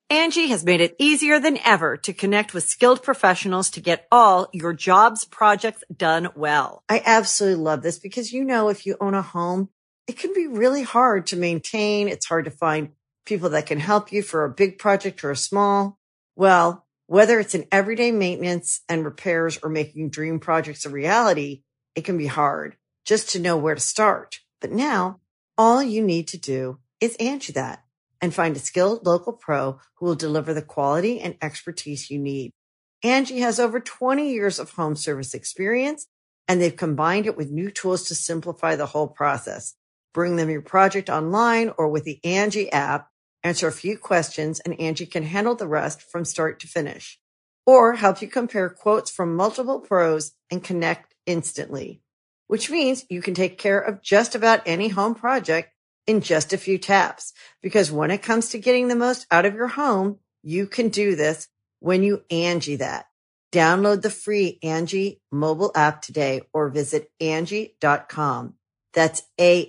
Angie has made it easier than ever to connect with skilled professionals to get all your jobs projects done well. I absolutely love this because, if you own a home, it can be really hard to maintain. It's hard to find people that can help you for a big project or a small. Well, whether it's in everyday maintenance and repairs or making dream projects a reality, it can be hard just to know where to start. But now all you need to do is Angie that and find a skilled local pro who will deliver the quality and expertise you need. Angie has over 20 years of home service experience, and they've combined it with new tools to simplify the whole process. Bring them your project online or with the Angie app, answer a few questions, and Angie can handle the rest from start to finish. Or help you compare quotes from multiple pros and connect instantly, which means you can take care of just about any home project in just a few taps. Because when it comes to getting the most out of your home, you can do this when you Angie that. Download the free Angie mobile app today or visit Angie.com. That's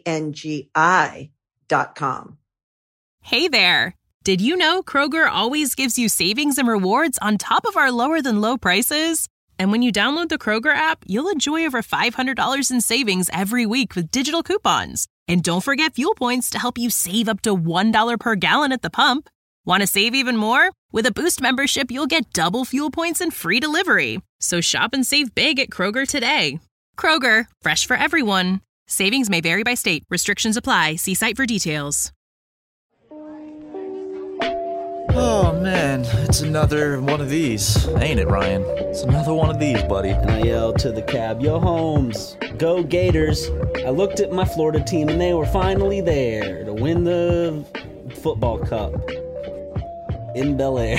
ANGI.com. Hey there. Did you know Kroger always gives you savings and rewards on top of our lower than low prices? And when you download the Kroger app, you'll enjoy over $500 in savings every week with digital coupons. And don't forget fuel points to help you save up to $1 per gallon at the pump. Want to save even more? With a Boost membership, you'll get double fuel points and free delivery. So shop and save big at Kroger today. Kroger, fresh for everyone. Savings may vary by state. Restrictions apply. See site for details. Oh, man, it's another one of these, ain't it, Ryan? It's another one of these, buddy. And I yelled to the cab, "Yo, Holmes, go Gators." I looked at my Florida team, and they were finally there to win the football cup in Bel Air.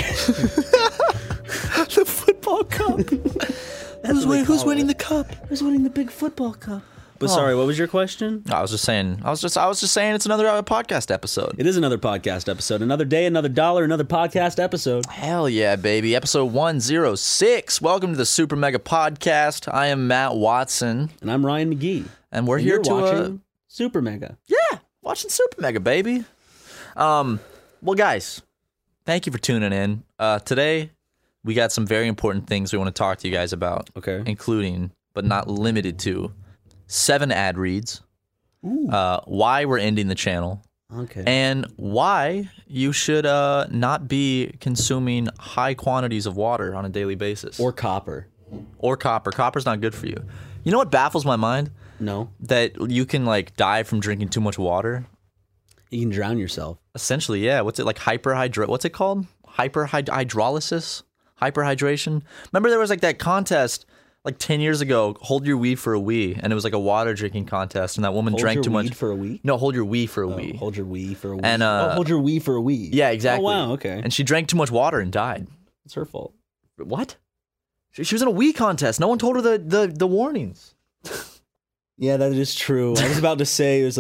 The football cup? Who's winning the cup? Who's winning the big football cup? But sorry, what was your question? I was just saying it's another podcast episode. It is another podcast episode. Another day, another dollar, another podcast episode. Hell yeah, baby. Episode 106. Welcome to the Super Mega Podcast. I am Matt Watson. And I'm Ryan McGee. And we're here to watching Super Mega. Yeah, watching Super Mega, baby. Well, guys, thank you for tuning in. Today, we got some very important things we want to talk to you guys about. Okay. Including, but not limited to, 7 ad reads, why we're ending the channel, and why you should not be consuming high quantities of water on a daily basis. Or copper. Copper's not good for you. You know what baffles my mind? No. That you can, die from drinking too much water. You can drown yourself. Essentially, yeah. What's it, what's it called? Hydrolysis? Hyperhydration? Remember there was, that contest 10 years ago, hold your wee for a wee, and it was a water drinking contest, and that woman drank too much. Hold your weed for a wee? No, hold your wee for a wee. Hold your wee for a wee. And, hold your wee for a wee. Yeah, exactly. Oh, wow, okay. And she drank too much water and died. It's her fault. What? She was in a wee contest. No one told her the warnings. Yeah, that is true. I was about to say, it was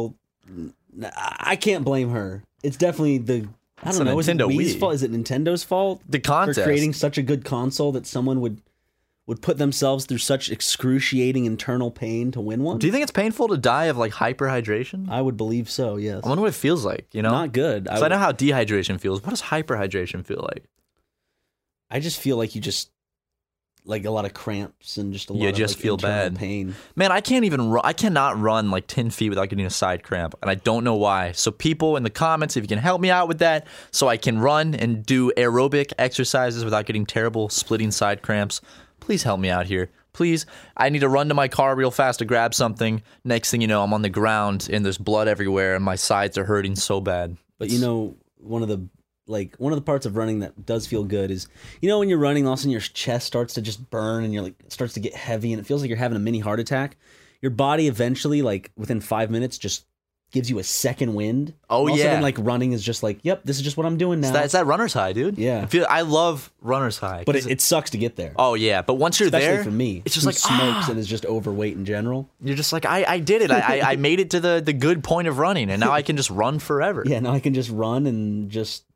I can't blame her. It's definitely I don't know, is it Wii's fault? Is it Nintendo's fault? The contest. For creating such a good console that someone would put themselves through such excruciating internal pain to win one? Do you think it's painful to die of hyperhydration? I would believe so, yes. I wonder what it feels like, Not good. Because I know how dehydration feels. What does hyperhydration feel like? I just feel like you just, a lot of cramps and just a lot of feel internal bad. pain. Man, I cannot run 10 feet without getting a side cramp, and I don't know why. So people in the comments, if you can help me out with that, so I can run and do aerobic exercises without getting terrible splitting side cramps, please help me out here. Please. I need to run to my car real fast to grab something. Next thing you know, I'm on the ground and there's blood everywhere and my sides are hurting so bad. But one of the parts of running that does feel good is, when you're running, all of a sudden your chest starts to just burn and it starts to get heavy and it feels like you're having a mini heart attack. Your body eventually, within 5 minutes, just gives you a second wind. Oh, and yeah. Also, running is just yep, this is just what I'm doing now. It's that runner's high, dude. Yeah. I love runner's high. But it sucks to get there. Oh, yeah. But once you're Especially there, for me, it's just smokes and is just overweight in general. You're just I did it. I made it to the good point of running, and now I can just run forever. Yeah, now I can just run and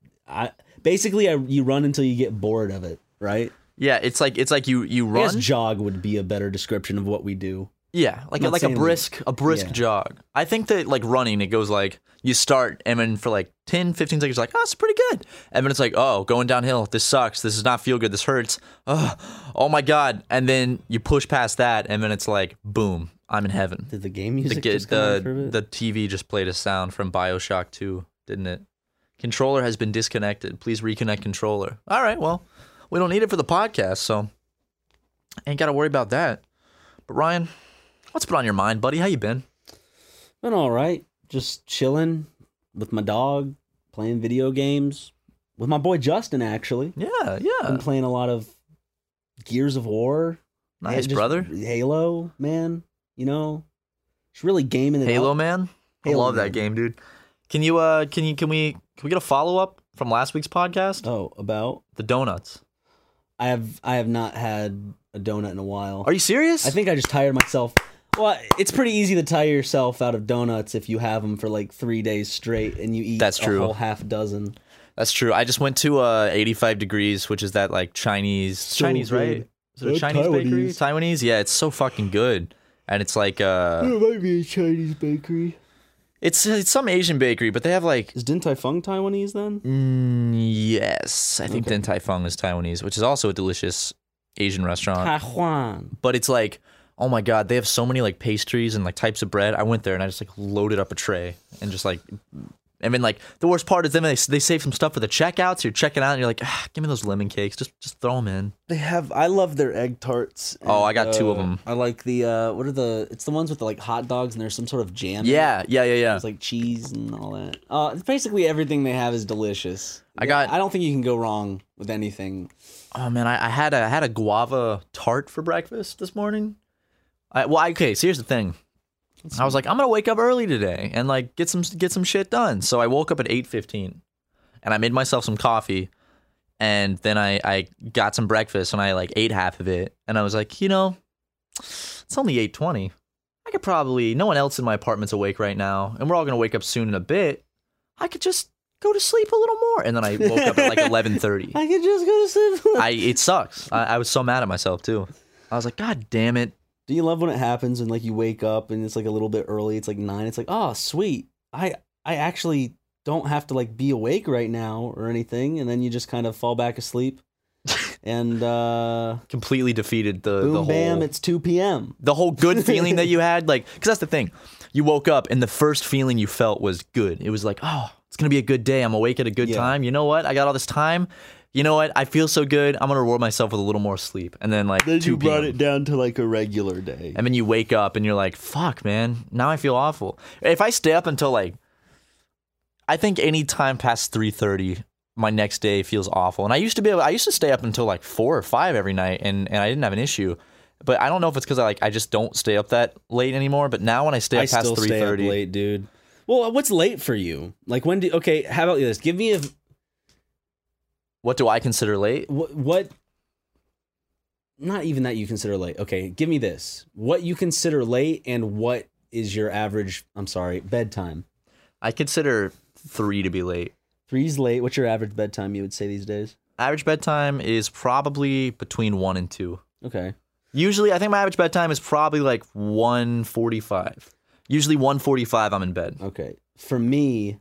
you run until you get bored of it, right? Yeah, it's like you run. I guess jog would be a better description of what we do. Yeah, like a brisk jog. I think that like running, it goes like you start and then for like 10, 15 seconds, like, oh, it's pretty good. And then it's like, oh, going downhill. This sucks. This does not feel good. This hurts. Oh my God. And then you push past that and then it's like, boom, I'm in heaven. Did the game music just come on for a bit? The TV just played a sound from BioShock 2, didn't it? Controller has been disconnected. Please reconnect controller. All right, well, we don't need it for the podcast, so ain't got to worry about that. But Ryan, what's been on your mind, buddy? How you been? Been all right. Just chilling with my dog, playing video games with my boy Justin. Actually, yeah. Been playing a lot of Gears of War. Nice, brother. Halo, man. You know, it's really gaming it Halo, up. man. Halo, I love that game, dude. Can we get a follow up from last week's podcast? Oh, about the donuts. I have not had a donut in a while. Are you serious? I think I just tired myself. Well, it's pretty easy to tire yourself out of donuts if you have them for like 3 days straight and you eat a whole half dozen. That's true. I just went to 85 Degrees, which is that like Chinese, good. Right? Is it a Chinese bakery? Taiwanese? Yeah, it's so fucking good. And it's like it might be a Chinese bakery. It's some Asian bakery, but they have like... Is Din Tai Fung Taiwanese then? Yes. I think Din Tai Fung is Taiwanese, which is also a delicious Asian restaurant. Taiwan. But it's like, oh my God, they have so many like pastries and like types of bread. I went there and I just like loaded up a tray and just like... And then like the worst part is then they save some stuff for the checkout, so you're checking out and you're like, give me those lemon cakes, just throw them in. I love their egg tarts. And, I got 2 of them. I like the it's the ones with the like hot dogs and there's some sort of jam. Yeah. It's like cheese and all that. Basically everything they have is delicious. I don't think you can go wrong with anything. Oh man, I had a guava tart for breakfast this morning. So here's the thing. I was like, I'm gonna wake up early today and like get some shit done. So I woke up at 8:15, and I made myself some coffee, and then I got some breakfast and I like ate half of it, and I was like, it's only 8:20. I could probably, no one else in my apartment's awake right now, and we're all gonna wake up soon in a bit. I could just go to sleep a little more, and then I woke up at like 11:30. I could just go to sleep. It sucks. I was so mad at myself too. I was like, God damn it. Do you love when it happens and like you wake up and it's like a little bit early? It's like 9. It's like, oh, sweet. I actually don't have to like be awake right now or anything, and then you just kind of fall back asleep and completely defeated the boom, whole bam. It's 2 p.m. The whole good feeling that you had, like, because that's the thing. You woke up and the first feeling you felt was good. It was like, oh, it's gonna be a good day. I'm awake at a good time. You know what? I got all this time. You know what? I feel so good. I'm going to reward myself with a little more sleep. And then like 2 p.m. you brought it down to like a regular day. And then you wake up and you're like, fuck, man. Now I feel awful. If I stay up until like, I think any time past 3:30, my next day feels awful. And I used to stay up until like 4 or 5 every night and I didn't have an issue. But I don't know if it's because I just don't stay up that late anymore. But now when I stay up past 3:30. I still stay up late, dude. Well, what's late for you? Like okay, how about this? Give me What do I consider late? What? Not even that you consider late. Okay, give me this. What you consider late and what is your average, bedtime? I consider 3 to be late. 3's late. What's your average bedtime you would say these days? Average bedtime is probably between 1 and 2. Okay. Usually, I think my average bedtime is probably like 1:45. Usually 1:45 I'm in bed. Okay. For me,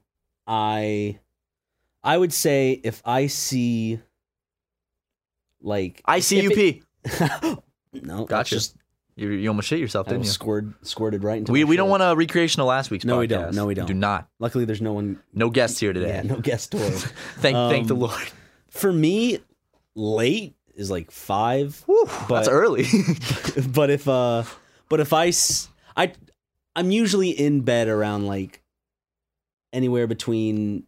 I would say if I see, like... ICUP. No. Gotcha. You almost shit yourself, didn't you? Squirted right into We don't want to recreation of last week's podcast. No, we don't. We do not. Luckily, there's no one... No guests here today. Yeah, no guest tour. Thank the Lord. For me, late is like 5. Whew, that's early. I'm usually in bed around like anywhere between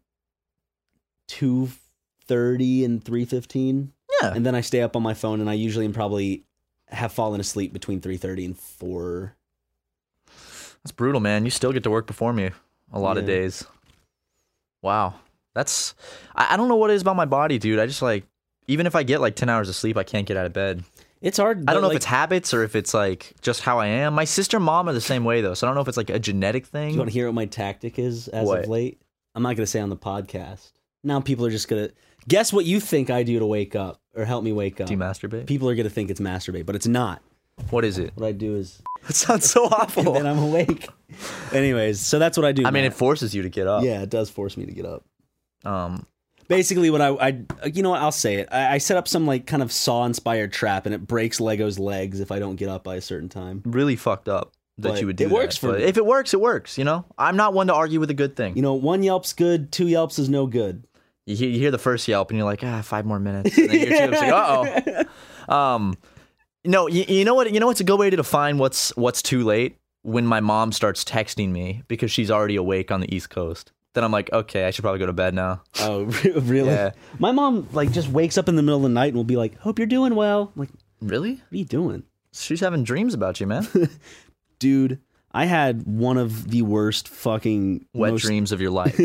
2:30 and 3:15. Yeah. And then I stay up on my phone and I usually probably have fallen asleep between 3:30 and 4. That's brutal, man. You still get to work before me a lot of days. Wow. I don't know what it is about my body, dude. I just like, even if I get like 10 hours of sleep, I can't get out of bed. It's hard. I don't know if it's habits or if it's like just how I am. My sister and mom are the same way though, so I don't know if it's like a genetic thing. Do you want to hear what my tactic is of late? I'm not going to say on the podcast. Now people are just going to guess what you think I do to wake up or help me wake up. Do you masturbate? People are going to think it's masturbate, but it's not. What is it? What I do is... That sounds so awful. And then I'm awake. Anyways, so that's what I do. I mean, it forces you to get up. Yeah, it does force me to get up. Basically, what I you know what, I'll say it. I set up some like kind of Saw-inspired trap, and it breaks Lego's legs if I don't get up by a certain time. Really fucked up that But you would do it that. works for But me. if it works, it works, you know? I'm not one to argue with a good thing. You know, 1 yelp's good, 2 yelps is no good. You hear the first yelp, and you're like, 5 more minutes. And then you hear 2 yelps, like, uh-oh. No, you know what? You know what's a good way to define what's too late? When my mom starts texting me because she's already awake on the East Coast. Then I'm like, okay, I should probably go to bed now. Oh, really? Yeah. My mom like just wakes up in the middle of the night and will be like, "Hope you're doing well." I'm like, really? What are you doing? She's having dreams about you, man. Dude, I had one of the worst fucking Wet dreams of your life.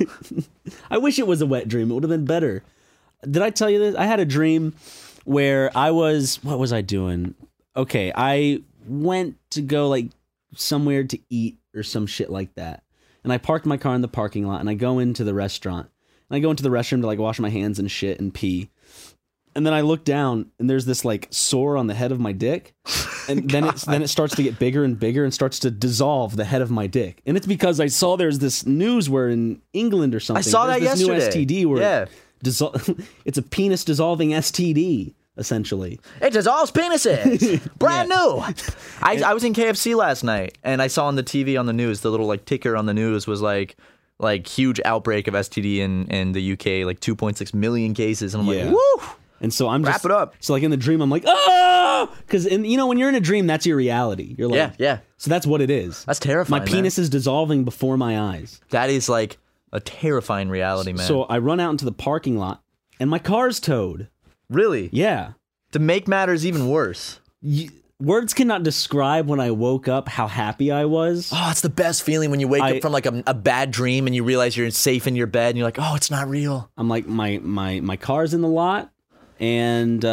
I wish it was a wet dream. It would have been better. Did I tell you this? I had a dream where what was I doing? Okay, I went to go like somewhere to eat or some shit like that. And I parked my car in the parking lot and I go into the restaurant. And I go into the restroom to like wash my hands and shit and pee. And then I look down and there's this like sore on the head of my dick. And then it starts to get bigger and bigger and starts to dissolve the head of my dick. And it's because I saw there's this news where in England or something. I saw that there's this yesterday. new STD where Yeah. it's a penis dissolving STD. Essentially, it dissolves penises. Brand new. I was in KFC last night and I saw on the TV on the news, the little like ticker on the news was like huge outbreak of STD in the UK, like 2.6 million cases. And I'm like, woo! And so I'm just wrap it up. So like in the dream, I'm like, oh, because you know when you're in a dream, that's your reality. You're like, yeah. So that's what it is. That's terrifying. My penis is dissolving before my eyes. That is like a terrifying reality, man. So I run out into the parking lot and my car's towed. Really? Yeah. To make matters even worse. Words cannot describe when I woke up how happy I was. Oh, it's the best feeling when you wake up from like a bad dream and you realize you're safe in your bed and you're like, oh, it's not real. I'm like, my car's in the lot and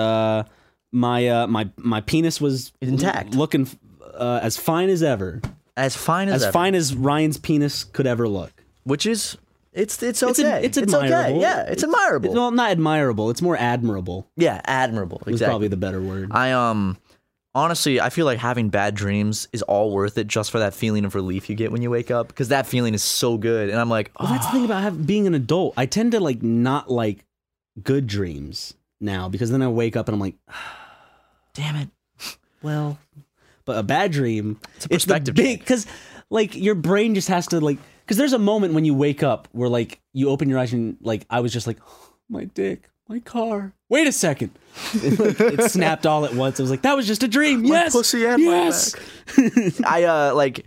my penis was intact, looking as fine as ever. As fine as Ryan's penis could ever look. Which is... It's okay. It's admirable. Okay. Yeah, it's admirable. Well, not admirable. It's more admirable. Yeah, admirable. Exactly. It's probably the better word. Honestly, I feel like having bad dreams is all worth it just for that feeling of relief you get when you wake up because that feeling is so good. And I'm like, well, that's the thing about being an adult. I tend to like not like good dreams now because then I wake up and I'm like, damn it. Well, but a bad dream, it's a perspective change because like your brain just has to like. Because there's a moment when you wake up where, like, you open your eyes and, like, I was just like, oh, my dick, my car. Wait a second. It snapped all at once. I was like, that was just a dream. Yes. My pussy and yes. My back. like,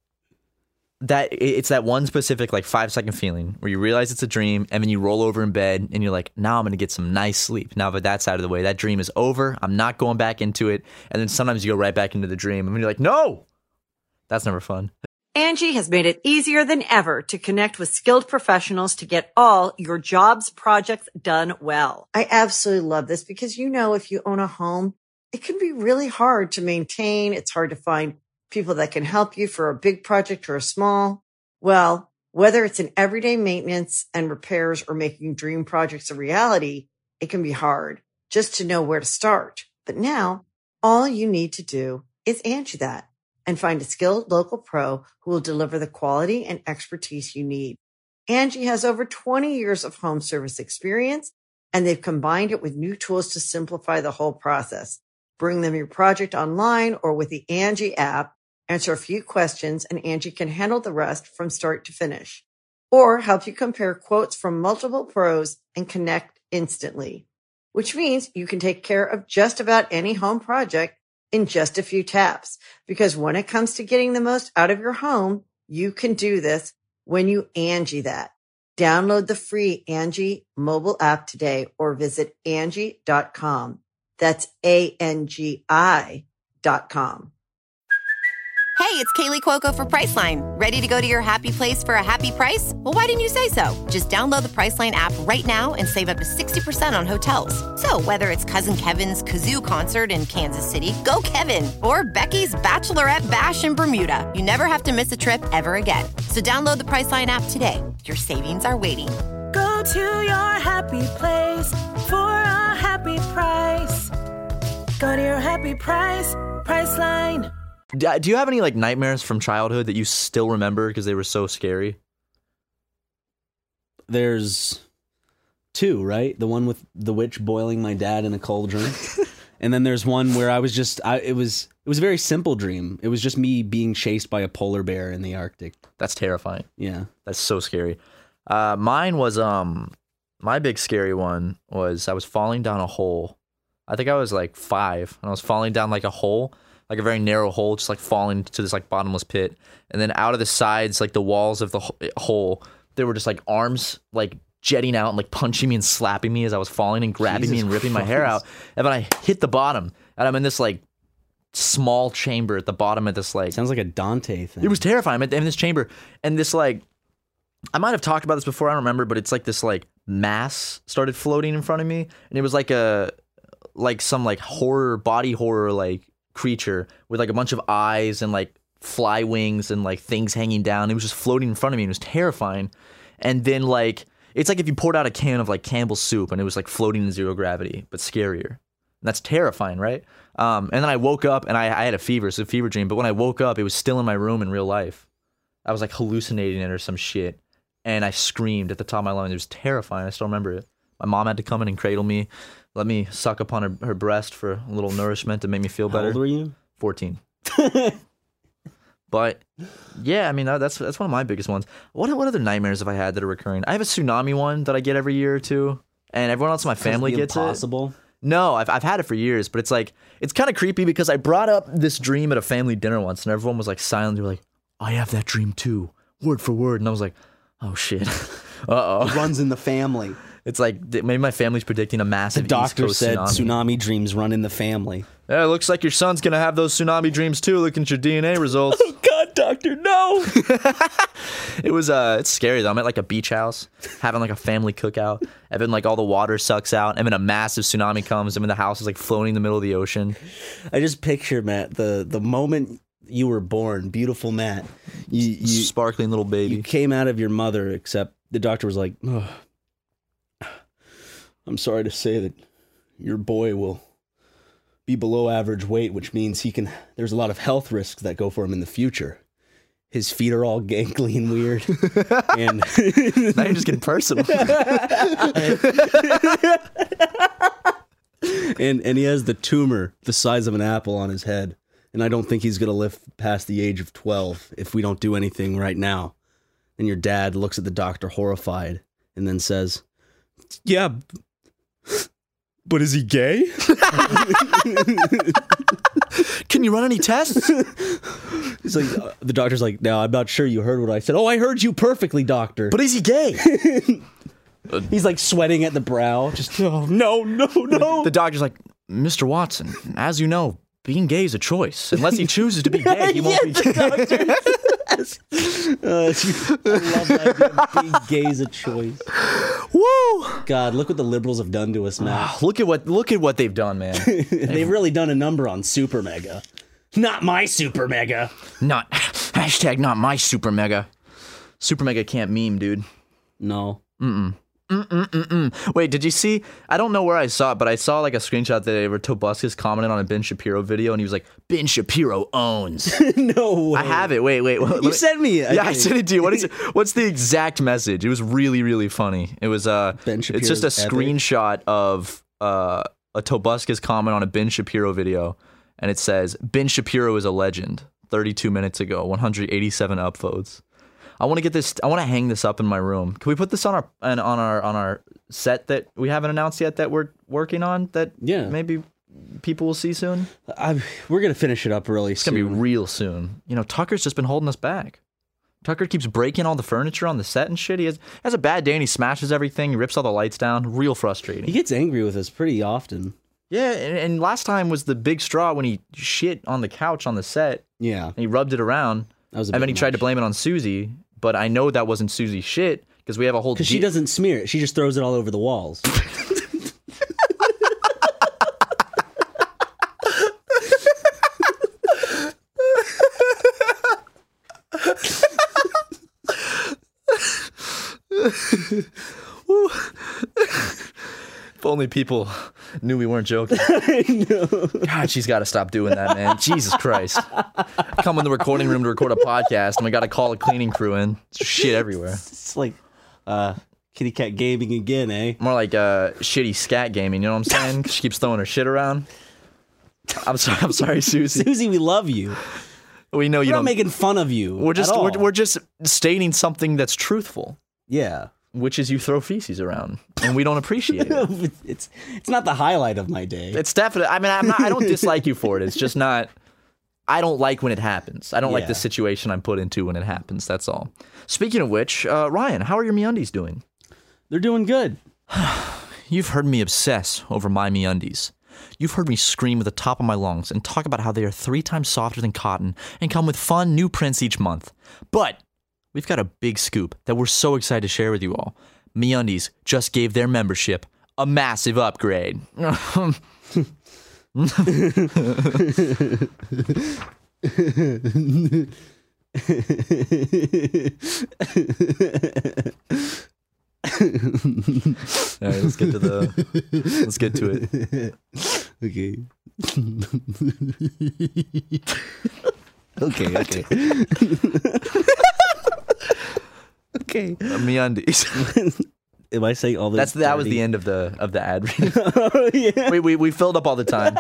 that, it's that one specific, like, 5-second feeling where you realize it's a dream and then you roll over in bed and you're like, now I'm going to get some nice sleep. Now that that's out of the way, that dream is over. I'm not going back into it. And then sometimes you go right back into the dream and you're like, no, that's never fun. Angie has made it easier than ever to connect with skilled professionals to get all your jobs projects done well. I absolutely love this because, you know, if you own a home, it can be really hard to maintain. It's hard to find people that can help you for a big project or a small. Well, whether it's in everyday maintenance and repairs or making dream projects a reality, it can be hard just to know where to start. But now all you need to do is Angie that and find a skilled local pro who will deliver the quality and expertise you need. Angie has over 20 years of home service experience, and they've combined it with new tools to simplify the whole process. Bring them your project online or with the Angie app, answer a few questions, and Angie can handle the rest from start to finish. Or help you compare quotes from multiple pros and connect instantly, which means you can take care of just about any home project in just a few taps. Because when it comes to getting the most out of your home, you can do this when you Angie that. Download the free Angie mobile app today or visit Angie.com. That's ANGI.com. Hey, it's Kaylee Cuoco for Priceline. Ready to go to your happy place for a happy price? Well, why didn't you say so? Just download the Priceline app right now and save up to 60% on hotels. So whether it's Cousin Kevin's Kazoo Concert in Kansas City, go Kevin, or Becky's Bachelorette Bash in Bermuda, you never have to miss a trip ever again. So download the Priceline app today. Your savings are waiting. Go to your happy place for a happy price. Go to your happy price, Priceline. Do you have any like nightmares from childhood that you still remember because they were so scary? There's 2, right? The one with the witch boiling my dad in a cauldron. And then there's one where I was just, it was a very simple dream. It was just me being chased by a polar bear in the Arctic. That's terrifying. Yeah. That's so scary. Mine was, my big scary one was I was falling down a hole. I think I was like 5 and I was falling down like a hole, like a very narrow hole, just like falling to this like bottomless pit. And then out of the sides, like the walls of the hole, there were just like arms like jetting out and like punching me and slapping me as I was falling and grabbing me and ripping my hair out. And then I hit the bottom and I'm in this like small chamber at the bottom of this like... Sounds like a Dante thing. It was terrifying. I'm in this chamber and this like... I might have talked about this before, I don't remember, but it's like this like mass started floating in front of me and it was like some like body horror like creature with like a bunch of eyes and like fly wings and like things hanging down. It was just floating in front of me and it was terrifying. And then like... It's like if you poured out a can of like Campbell's soup and it was like floating in zero gravity, but scarier. And that's terrifying, right? And then I woke up and I had a fever, so a fever dream. But when I woke up, it was still in my room in real life. I was like hallucinating it or some shit. And I screamed at the top of my lungs. It was terrifying. I still remember it. My mom had to come in and cradle me, let me suck upon her breast for a little nourishment to make me feel better. How old were you? 14. But yeah, I mean that's one of my biggest ones. What other nightmares have I had that are recurring? I have a tsunami one that I get every year or two, and everyone else in my family gets impossible? it. No, I've had it for years, but it's like it's kind of creepy because I brought up this dream at a family dinner once, and everyone was like silent. They were like, "I have that dream too, word for word," and I was like, "Oh shit, It runs in the family." It's like maybe my family's predicting a massive The doctor East Coast said tsunami dreams run in the family. Yeah, it looks like your son's gonna have those tsunami dreams too. Looking at your DNA results. Oh God, doctor, no! It was it's scary though. I'm at like a beach house having like a family cookout. And then like all the water sucks out. And then a massive tsunami comes. And then the house is like floating in the middle of the ocean. I just picture Matt the moment you were born, beautiful Matt. You sparkling little baby. You came out of your mother, except the doctor was like, oh, I'm sorry to say that your boy will be below average weight, which means there's a lot of health risks that go for him in the future. His feet are all gangly and weird. And now you're just getting personal. and he has the tumor the size of an apple on his head. And I don't think he's going to live past the age of 12 if we don't do anything right now. And your dad looks at the doctor horrified and then says, yeah, but is he gay? Can you run any tests? He's like, the doctor's like, no, I'm not sure you heard what I said. Oh, I heard you perfectly, doctor. But is he gay? He's like sweating at the brow. Just, oh, no. The doctor's like, Mr. Watson, as you know, being gay is a choice. Unless he chooses to be gay, he won't be gay. I love that. Being gay is a choice. Woo! God, look what the liberals have done to us, Matt. Look at what they've done, man. They've really done a number on Super Mega. Not my Super Mega. Not my Super Mega. Super Mega can't meme, dude. No. Wait, did you see? I don't know where I saw it, but I saw like a screenshot today where Tobuscus commented on a Ben Shapiro video, and he was like, "Ben Shapiro owns." No way. I have it. Wait. You sent me it. I sent it to you. What's the exact message? It was really, really funny. It was Ben Shapiro's it's just a screenshot of a Tobuscus comment on a Ben Shapiro video, and it says, "Ben Shapiro is a legend. 32 minutes ago, 187 upvotes." I want to get this. I want to hang this up in my room. Can we put this on our set that we haven't announced yet that we're working on? That maybe people will see soon. We're gonna finish it up really soon. It's gonna be real soon. You know, Tucker's just been holding us back. Tucker keeps breaking all the furniture on the set and shit. He has a bad day and he smashes everything. He rips all the lights down. Real frustrating. He gets angry with us pretty often. Yeah, and last time was the big straw when he shit on the couch on the set. Yeah, and he rubbed it around. That was and then he tried to blame it on Susie. But I know that wasn't Susie's shit because we have a whole... Because she doesn't smear it. She just throws it all over the walls. If only people Knew we weren't joking. God, she's got to stop doing that, man. Jesus Christ. Come in the recording room to record a podcast, and we got to call a cleaning crew in. There's shit everywhere. It's like kitty cat gaming again, eh? More like shitty scat gaming, you know what I'm saying? She keeps throwing her shit around. I'm sorry, Susie. Susie, we love you. We know you We're don't. not making fun of you. We're just at all. we're just stating something that's truthful. Yeah. Which is you throw feces around, and we don't appreciate it. It's not the highlight of my day. It's definitely. I mean, I don't dislike you for it. It's just not. I don't like when it happens. I don't like the situation I'm put into when it happens. That's all. Speaking of which, Ryan, how are your MeUndies doing? They're doing good. You've heard me obsess over my MeUndies. You've heard me scream at the top of my lungs and talk about how they are 3 times softer than cotton and come with fun new prints each month. But we've got a big scoop that we're so excited to share with you all. MeUndies just gave their membership a massive upgrade. All right, let's get to it. Okay. Okay. Okay. MeUndies. Am I saying all this? That was the end of the ad read. Oh, yeah. We filled up all the time.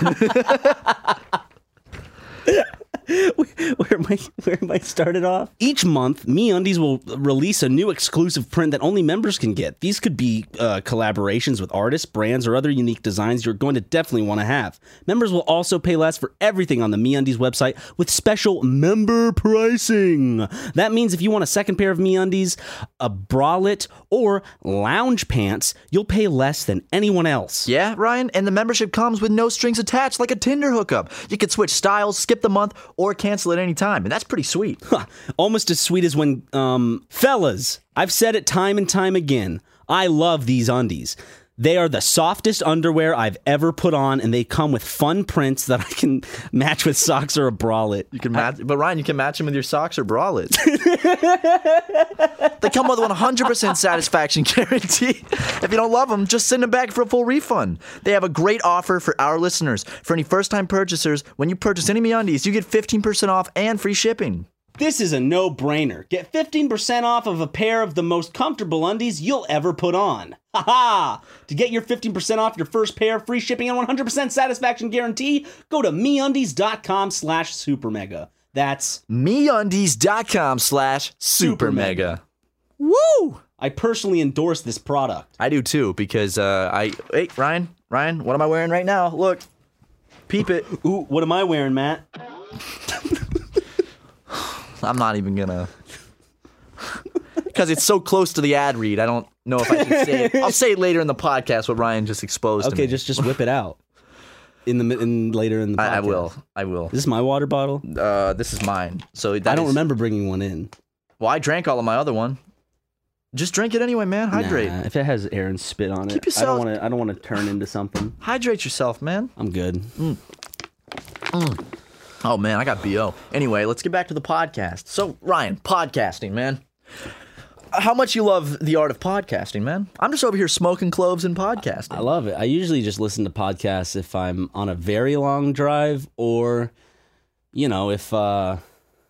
Where am I started off? Each month, MeUndies will release a new exclusive print that only members can get. These could be collaborations with artists, brands, or other unique designs you're going to definitely want to have. Members will also pay less for everything on the MeUndies website with special member pricing. That means if you want a second pair of MeUndies, a bralette, or lounge pants, you'll pay less than anyone else. Yeah, Ryan, and the membership comes with no strings attached like a Tinder hookup. You can switch styles, skip the month, or cancel at any time, and that's pretty sweet. Almost as sweet as when, fellas, I've said it time and time again, I love these undies. They are the softest underwear I've ever put on, and they come with fun prints that I can match with socks or a bralette. You can match, but Ryan, you can match them with your socks or bralettes. They come with a 100% satisfaction guarantee. If you don't love them, just send them back for a full refund. They have a great offer for our listeners. For any first-time purchasers, when you purchase any MeUndies, you get 15% off and free shipping. This is a no-brainer. Get 15% off of a pair of the most comfortable undies you'll ever put on. Ha-ha! To get your 15% off your first pair, free shipping, and 100% satisfaction guarantee, go to MeUndies.com/supermega. That's MeUndies.com/supermega. Woo! I personally endorse this product. I do too, because hey, Ryan, what am I wearing right now? Look. Peep it. Ooh, what am I wearing, Matt? I'm not even gonna, because it's so close to the ad read. I don't know if I should say it. I'll say it later in the podcast what Ryan just exposed. Okay, to me. just whip it out later in the podcast. I will. Is this my water bottle? This is mine. So I don't remember bringing one in. Well, I drank all of my other one. Just drink it anyway, man. Hydrate. Nah, if it has Aaron's spit on Keep it, yourself- I don't want to turn into something. Hydrate yourself, man. I'm good. Oh man, I got BO. Anyway, let's get back to the podcast. So, Ryan, podcasting, man. How much you love the art of podcasting, man? I'm just over here smoking cloves and podcasting. I love it. I usually just listen to podcasts if I'm on a very long drive or, if I'm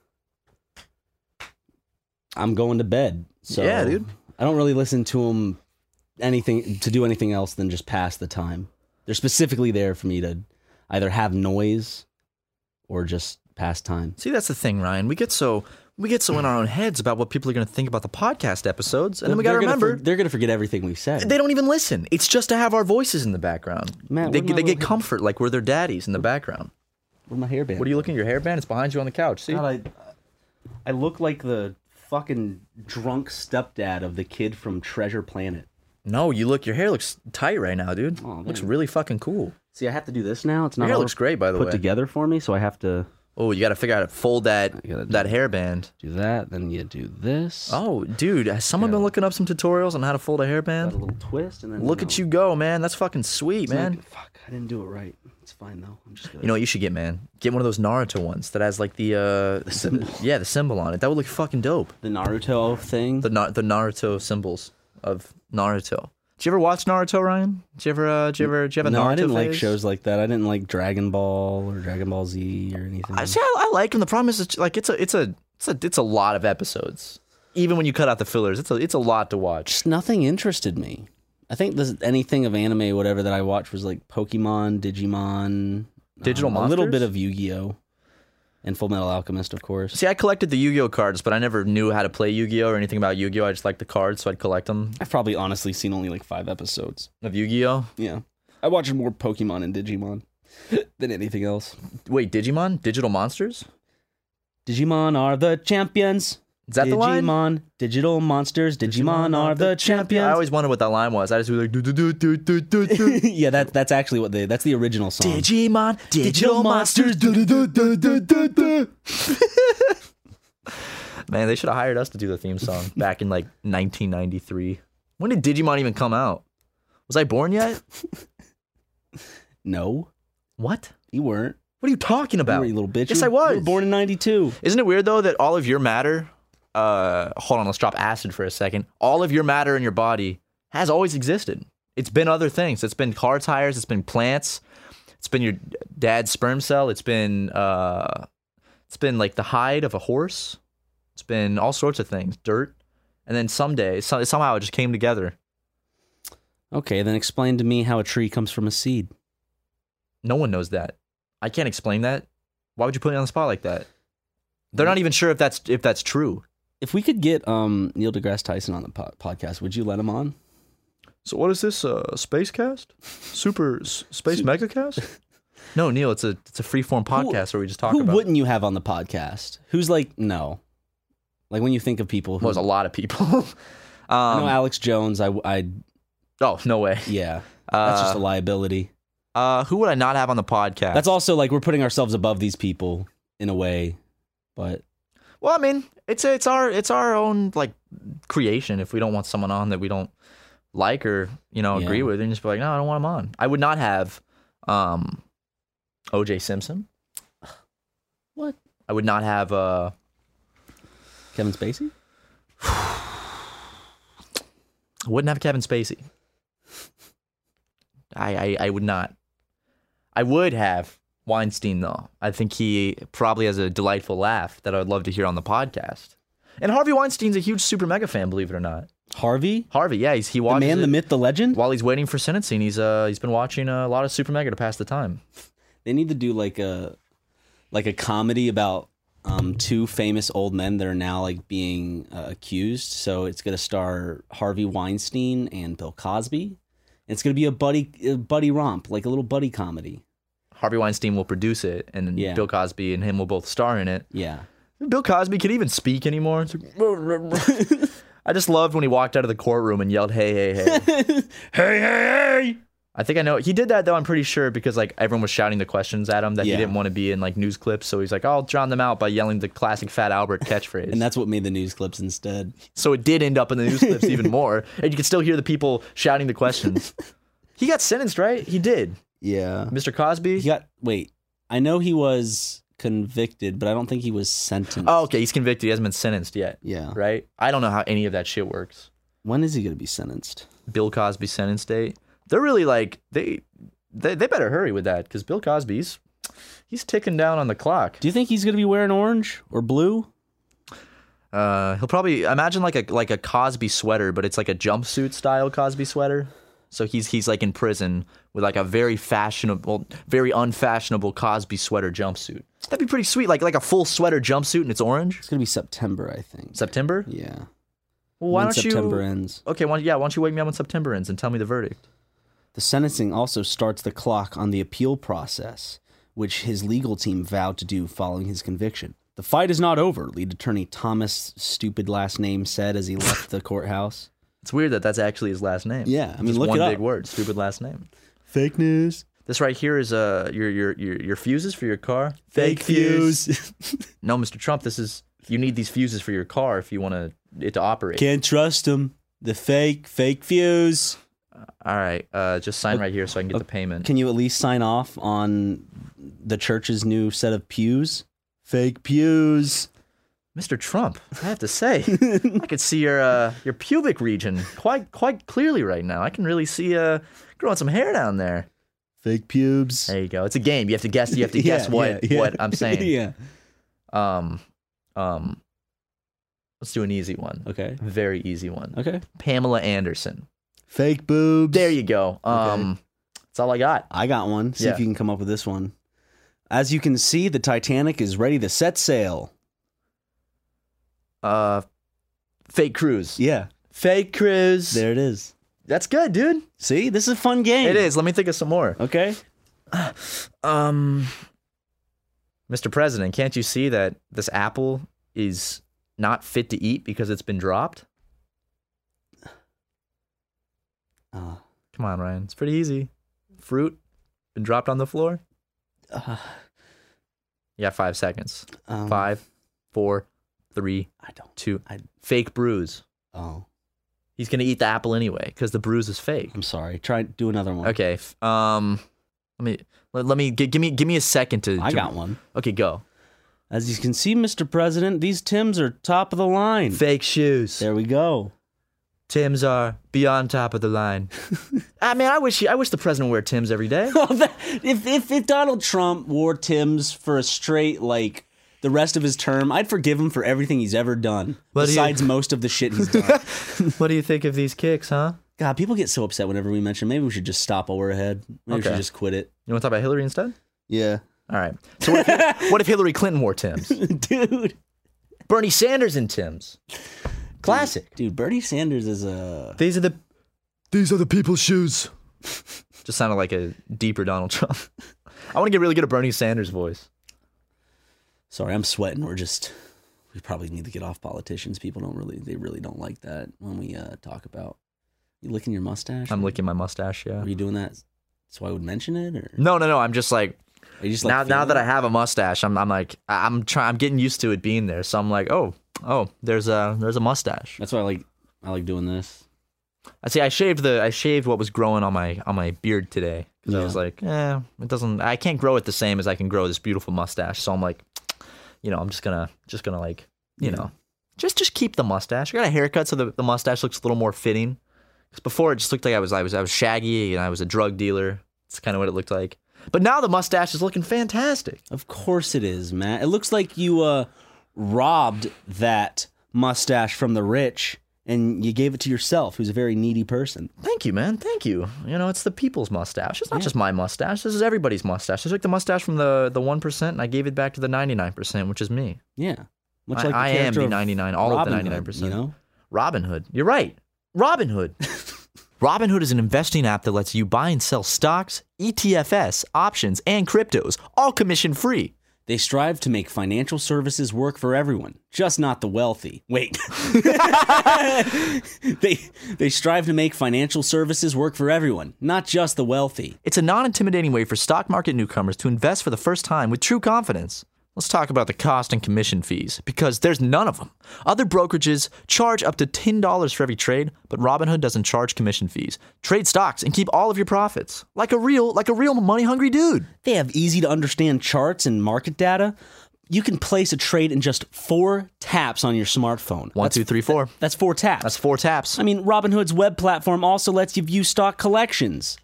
going to bed. So yeah, dude. I don't really listen to them to do anything else than just pass the time. They're specifically there for me to either have noise or just pass time. See, that's the thing, Ryan. We get so in our own heads about what people are going to think about the podcast episodes, and then we got to remember they're going to forget everything we said. they don't even listen. It's just to have our voices in the background. Matt, they where'd my get little- comfort like we're their daddies in the background. Where's my hairband? What are you looking at? Your hairband? It's behind you on the couch. See? God, I look like the fucking drunk stepdad of the kid from Treasure Planet. No, your hair looks tight right now, dude. Oh, looks man. really fucking cool. See, I have to do this now. It's not Your hair all looks great, by the put way. together for me, so I have to Oh, you got to figure out how to fold that hairband. do that. Then you do this. Oh, dude, has someone been looking up some tutorials on how to fold a Got a hairband? little twist, and then Look at you go, man. That's fucking sweet, It's man. like, fuck, I didn't do it right. It's fine though. I'm just gonna. You know what you should get, man? Get one of those Naruto ones that has like the symbol? Yeah, the symbol on it. That would look fucking dope. the Naruto thing. The Naruto symbols of Naruto. Did you ever watch Naruto, Ryan? Did you have a Naruto No, I didn't phase? like shows like that. I didn't like Dragon Ball or Dragon Ball Z or anything. I like them. The problem is, it's a lot of episodes. Even when you cut out the fillers, it's a lot to watch. Just nothing interested me. I think anything of anime, whatever that I watched was like Pokemon, Digimon, Digital a Monsters? little bit of Yu-Gi-Oh, and Full Metal Alchemist, of course. See, I collected the Yu-Gi-Oh cards, but I never knew how to play Yu-Gi-Oh or anything about Yu-Gi-Oh. I just liked the cards, so I'd collect them. I've probably honestly seen only like 5 episodes Of Yu-Gi-Oh? Yeah, I watched more Pokemon and Digimon than anything else. Wait, Digimon? Digital Monsters? Digimon are the champions. Is that the line? Digimon, digital monsters. Digimon are the champions. I always wondered what that line was. I just was like, do. Yeah, that's actually that's the original song. Digimon, digital monsters. Man, they should have hired us to do the theme song back in like 1993. When did Digimon even come out? Was I born yet? No, What? you weren't. What are you talking You about? were, you little bitch. Yes, You I was. You were born in 92. Isn't it weird though that all of your matter, hold on, let's drop acid for a second. All of your matter in your body has always existed. It's been other things. It's been car tires. It's been plants. It's been your dad's sperm cell. It's been like the hide of a horse. It's been all sorts of things, dirt. And then someday, somehow it just came together. Okay, then explain to me how a tree comes from a seed. No one knows that. I can't explain that. Why would you put me on the spot like that? They're not even sure if that's true. If we could get Neil deGrasse Tyson on the podcast, would you let him on? So what is this? Spacecast? Space Megacast? No, Neil. It's a freeform podcast where we just talk Who about. wouldn't you have on the podcast? Who's like no, like when you think of people who Well, there's a lot of people. I know Alex Jones. I Oh no way. yeah, that's just a liability. Who would I not have on the podcast? That's also like we're putting ourselves above these people in a way, but Well, I mean, it's our own like creation. If we don't want someone on that we don't like or agree with, then just be like, no, I don't want him on. I would not have O.J. Simpson. What? I would not have Kevin Spacey? I wouldn't have Kevin Spacey. I would not. I would have Weinstein, though. I think he probably has a delightful laugh that I would love to hear on the podcast. And Harvey Weinstein's a huge super mega fan, believe it or not. Harvey, yeah, he watches the man, the myth, the legend. while he's waiting for sentencing. He's been watching a lot of super mega to pass the time. They need to do like a comedy about 2 famous old men that are now like being accused. So it's going to star Harvey Weinstein and Bill Cosby. It's going to be a buddy romp, like a little buddy comedy. Harvey Weinstein will produce it, and then Yeah. Bill Cosby and him will both star in it. Yeah. Bill Cosby could even speak anymore. It's like, I just loved when he walked out of the courtroom and yelled, "Hey, hey, hey, Hey, hey, hey! I think I know. He did that, though, I'm pretty sure, because like everyone was shouting the questions at him that he Yeah. didn't want to be in like news clips. So he's like, I'll drown them out by yelling the classic Fat Albert catchphrase. And that's what made the news clips instead. So it did end up in the news clips even more. And you could still hear the people shouting the questions. He got sentenced, right? He did. Yeah. Mr. Cosby? Wait, I know he was convicted, but I don't think he was sentenced. Oh, okay. He's convicted. He hasn't been sentenced yet. Yeah. Right? I don't know how any of that shit works. When is he going to be sentenced? Bill Cosby sentence date. They're really like, they better hurry with that, because Bill Cosby's he's ticking down on the clock. Do you think he's going to be wearing orange or blue? He'll probably imagine like a Cosby sweater, but it's like a jumpsuit style Cosby sweater. So he's like in prison with like a very unfashionable Cosby sweater jumpsuit. That'd be pretty sweet, like a full sweater jumpsuit and it's orange. It's going to be September, I think. September? Yeah. Well, why When don't September you? ends. Okay, why don't you wake me up when September ends and tell me the verdict? The sentencing also starts the clock on the appeal process, which his legal team vowed to do following his conviction. The fight is not over, lead attorney Thomas, stupid last name, said as he left the courthouse. It's weird that that's actually his last name. Yeah, I mean, Just look one it up. big word, stupid last name. Fake news. This right here is your fuses for your car. Fake fuse. No, Mr. Trump, you need these fuses for your car if you want it to operate. Can't trust him. The fake fuse. All right, just sign right here so I can get the payment. Can you at least sign off on the church's new set of pews? Fake pews. Mr. Trump, I have to say, I could see your pubic region quite clearly right now. I can really see growing some hair down there. Fake pubes. There you go. It's a game. You have to guess. You have to guess what I'm saying. Yeah. Let's do an easy one. Okay. Very easy one. Okay. Pamela Anderson. Fake boobs. There you go. Okay. That's all I got. I got one. See if you can come up with this one. As you can see, the Titanic is ready to set sail. Fake cruise. Yeah. Fake cruise. There it is. That's good, dude. See, this is a fun game. It is. Let me think of some more. Okay. Mr. President, can't you see that this apple is not fit to eat because it's been dropped? Come on, Ryan. It's pretty easy. Fruit been dropped on the floor. You got 5 seconds. 5, 4, 3, 2. Fake bruise. Oh. He's gonna eat the apple anyway because the bruise is fake. I'm sorry. Do another one. Okay. Let me give me a second to. I got one. Okay, go. As you can see, Mr. President, these Timbs are top of the line. Fake shoes. There we go. Timbs are beyond top of the line. I mean, I wish the president would wear Timbs every day. If Donald Trump wore Timbs for a straight, like, the rest of his term, I'd forgive him for everything he's ever done. Besides most of the shit he's done. What do you think of these kicks, huh? God, people get so upset whenever we mention. Maybe we should just stop while we're ahead. Maybe we should just quit it. You want to talk about Hillary instead? Yeah. All right. So what if Hillary Clinton wore Timbs? Dude. Bernie Sanders in Timbs. Classic. Dude, Bernie Sanders is a... These are the people's shoes. Just sounded like a deeper Donald Trump. I want to get really good at Bernie Sanders' voice. Sorry, I'm sweating. We probably need to get off politicians. People they really don't like that when we talk about. You licking your mustache? I'm licking my mustache, yeah. Are you doing that so I would mention it, or? No. I'm just like, now that I have a mustache, I'm getting used to it being there. So I'm like, oh, there's a mustache. That's why I like doing this. I see. I shaved what was growing on my beard today because I was like, it doesn't. I can't grow it the same as I can grow this beautiful mustache. So I'm like, I'm just gonna like, just keep the mustache. I got a haircut so the mustache looks a little more fitting. Because before it just looked like I was shaggy and I was a drug dealer. It's kind of what it looked like. But now the mustache is looking fantastic. Of course it is, Matt. It looks like you robbed that mustache from the rich and you gave it to yourself, who's a very needy person. Thank you, man. Thank you. It's the people's mustache. It's not just my mustache. This is everybody's mustache. I took the mustache from the 1% and I gave it back to the 99%, which is me. Yeah. Much like I am the 99, all of the 99%. Robinhood. You're right. Robinhood. Robinhood is an investing app that lets you buy and sell stocks, ETFs, options, and cryptos, all commission-free. They strive to make financial services work for everyone, just not the wealthy. Wait. They strive to make financial services work for everyone, not just the wealthy. It's a non-intimidating way for stock market newcomers to invest for the first time with true confidence. Let's talk about the cost and commission fees, because there's none of them. Other brokerages charge up to $10 for every trade, but Robinhood doesn't charge commission fees. Trade stocks and keep all of your profits. Like a real money-hungry dude. They have easy-to-understand charts and market data. You can place a trade in just 4 taps on your smartphone. 1, 2, 3, 4. That's 4 taps. That's 4 taps. I mean, Robinhood's web platform also lets you view stock collections.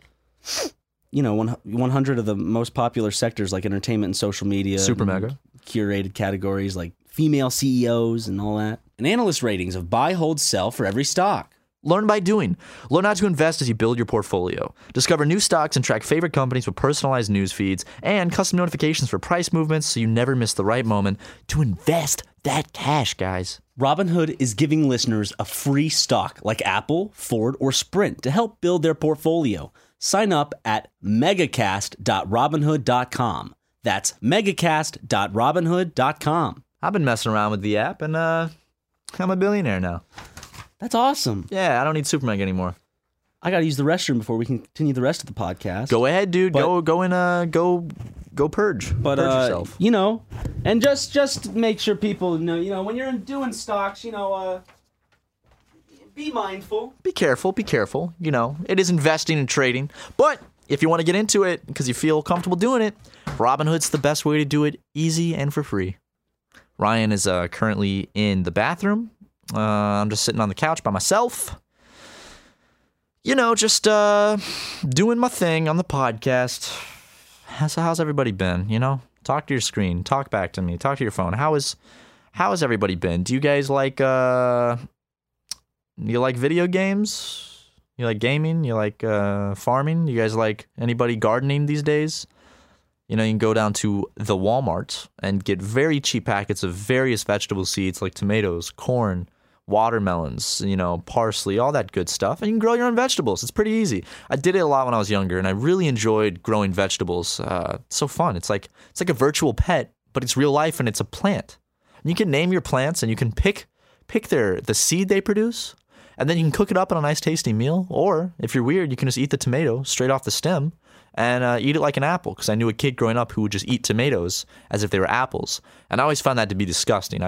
100 of the most popular sectors like entertainment and social media. Super mega. Curated categories like female CEOs and all that. And analyst ratings of buy, hold, sell for every stock. Learn by doing. Learn how to invest as you build your portfolio. Discover new stocks and track favorite companies with personalized news feeds and custom notifications for price movements so you never miss the right moment to invest that cash, guys. Robinhood is giving listeners a free stock like Apple, Ford, or Sprint to help build their portfolio. Sign up at megacast.robinhood.com. That's megacast.robinhood.com. I've been messing around with the app, and I'm a billionaire now. That's awesome. Yeah, I don't need Super Meg anymore. I got to use the restroom before we continue the rest of the podcast. Go ahead, dude. Go purge. But purge yourself. And just make sure people know, when you're doing stocks, be mindful. Be careful. It is investing and trading. But if you want to get into it because you feel comfortable doing it, Robinhood's the best way to do it, easy and for free. Ryan is currently in the bathroom. I'm just sitting on the couch by myself. You know, just doing my thing on the podcast. How's everybody been? You know, talk to your screen. Talk back to me. Talk to your phone. How has everybody been? Do you guys like video games? You like gaming? You like farming? You guys like anybody gardening these days? You know, you can go down to the Walmart and get very cheap packets of various vegetable seeds like tomatoes, corn, watermelons, you know, parsley, all that good stuff. And you can grow your own vegetables. It's pretty easy. I did it a lot when I was younger, and I really enjoyed growing vegetables. It's so fun. It's like a virtual pet, but it's real life and it's a plant. And you can name your plants and you can pick the seed they produce. And then you can cook it up in a nice tasty meal. Or, if you're weird, you can just eat the tomato straight off the stem and eat it like an apple. Because I knew a kid growing up who would just eat tomatoes as if they were apples. And I always found that to be disgusting. I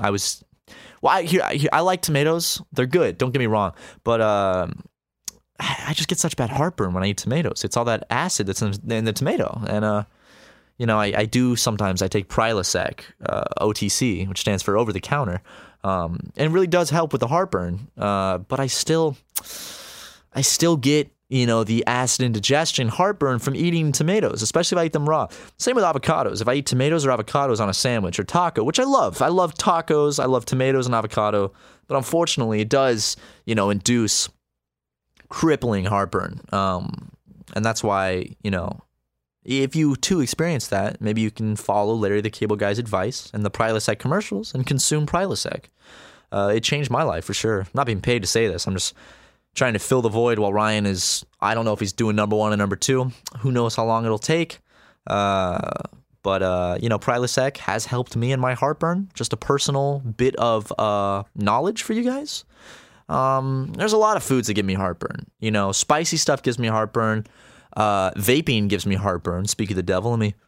like tomatoes. They're good. Don't get me wrong. But I just get such bad heartburn when I eat tomatoes. It's all that acid that's in the tomato. And, you know, I do sometimes. I take Prilosec, OTC, which stands for over the counter. And it really does help with the heartburn. But I still get, you know, the acid indigestion, heartburn from eating tomatoes, especially if I eat them raw. Same with avocados. If I eat tomatoes or avocados on a sandwich or taco, which I love. I love tacos. I love tomatoes and avocado. But unfortunately, it does, you know, induce crippling heartburn. And that's why, you know, if you too experience that, maybe you can follow Larry the Cable Guy's advice and the Prilosec commercials and consume Prilosec. It changed my life for sure. I'm not being paid to say this. I'm just trying to fill the void while Ryan is, I don't know if he's doing number 1 and number 2. Who knows how long it'll take. But you know, Prilosec has helped me in my heartburn. Just a personal bit of knowledge for you guys. There's a lot of foods that give me heartburn. You know, spicy stuff gives me heartburn. Vaping gives me heartburn. Speak of the devil, let me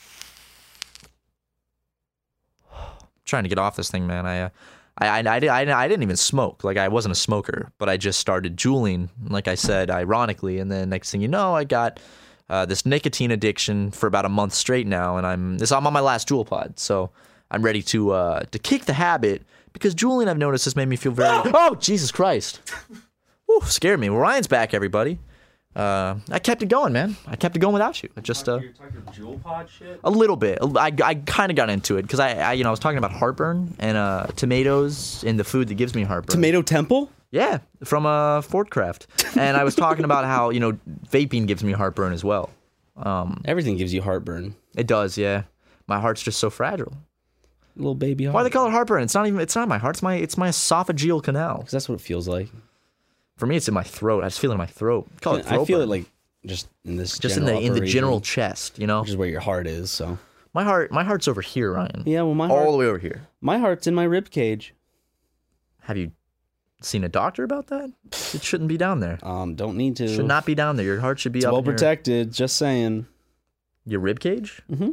trying to get off this thing, man. I didn't even smoke. Like, I wasn't a smoker, but I just started juuling, like I said, ironically. And then next thing you know, I got this nicotine addiction for about a month straight now, and I'm on my last Juul pod, so I'm ready to kick the habit, because juuling, I've noticed, has made me feel very. Oh, Jesus Christ! Whew, scared me. Well, Ryan's back, everybody. I kept it going, man. I kept it going without you. I just You're talking Juul pod shit? A little bit. I kind of got into it because I was talking about heartburn and tomatoes in the food that gives me heartburn. Tomato Temple? Yeah, from Fort Craft. And I was talking about how, you know, vaping gives me heartburn as well. Everything gives you heartburn. It does, yeah. My heart's just so fragile. Little baby heart. Why do they call it heartburn? It's not my heart. It's my esophageal canal. Because that's what it feels like. For me, it's in my throat. I just feel it in my throat. Call it throat I feel burn. it like just in this. Just in the general chest, you know. Which is where your heart is. So my heart's over here, Ryan. yeah, well, all the way over here. My heart's in my rib cage. Have you seen a doctor about that? It shouldn't be down there. Don't need to. Should not be down there. Your heart should be it's up well in protected. Just saying. Your rib cage? Mm-hmm.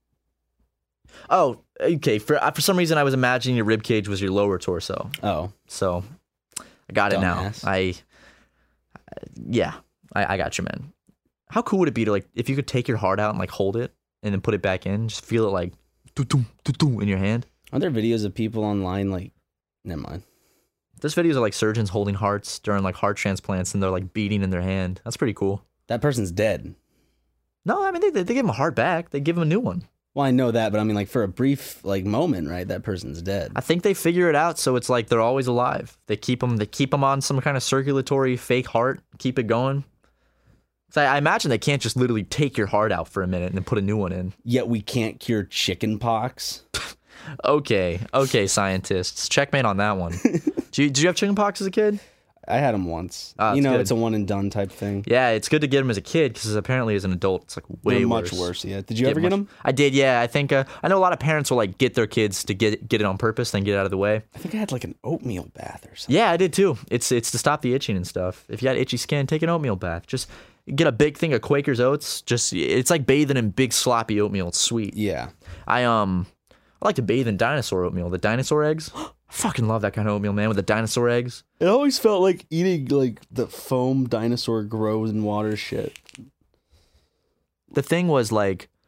Oh, okay. For some reason, I was imagining your rib cage was your lower torso. Oh, so I got it now. Dumbass. I got you, man. How cool would it be to, like, if you could take your heart out and, like, hold it and then put it back in, just feel it like in your hand? Aren't there videos of people online like? Never mind. There's videos of, like, surgeons holding hearts during, like, heart transplants, and they're, like, beating in their hand. That's pretty cool. That person's dead. No, I mean, they give him a heart back. They give him a new one. Well, I know that, but I mean, like, for a brief moment, right? That person's dead. I think they figure it out, so it's like they're always alive. They keep them on some kind of circulatory fake heart, keep it going. So I imagine they can't just literally take your heart out for a minute and then put a new one in. Yet we can't cure chicken pox. Okay, scientists, checkmate on that one. Did you have chicken pox as a kid? I had them once. You know, good. It's a one and done type thing. Yeah, it's good to get them as a kid because apparently as an adult, it's like way much worse. Yeah. Did you ever get them? I did. Yeah. I think I know a lot of parents will like get their kids to get it on purpose, then get it out of the way. I think I had like an oatmeal bath or something. Yeah, I did too. It's to stop the itching and stuff. If you got itchy skin, take an oatmeal bath. Just get a big thing of Quaker's Oats. It's like bathing in big sloppy oatmeal. It's sweet. Yeah. I like to bathe in dinosaur oatmeal. The dinosaur eggs. I fucking love that kind of oatmeal, man, with the dinosaur eggs. It always felt like eating like the foam dinosaur grows in water shit. The thing was like,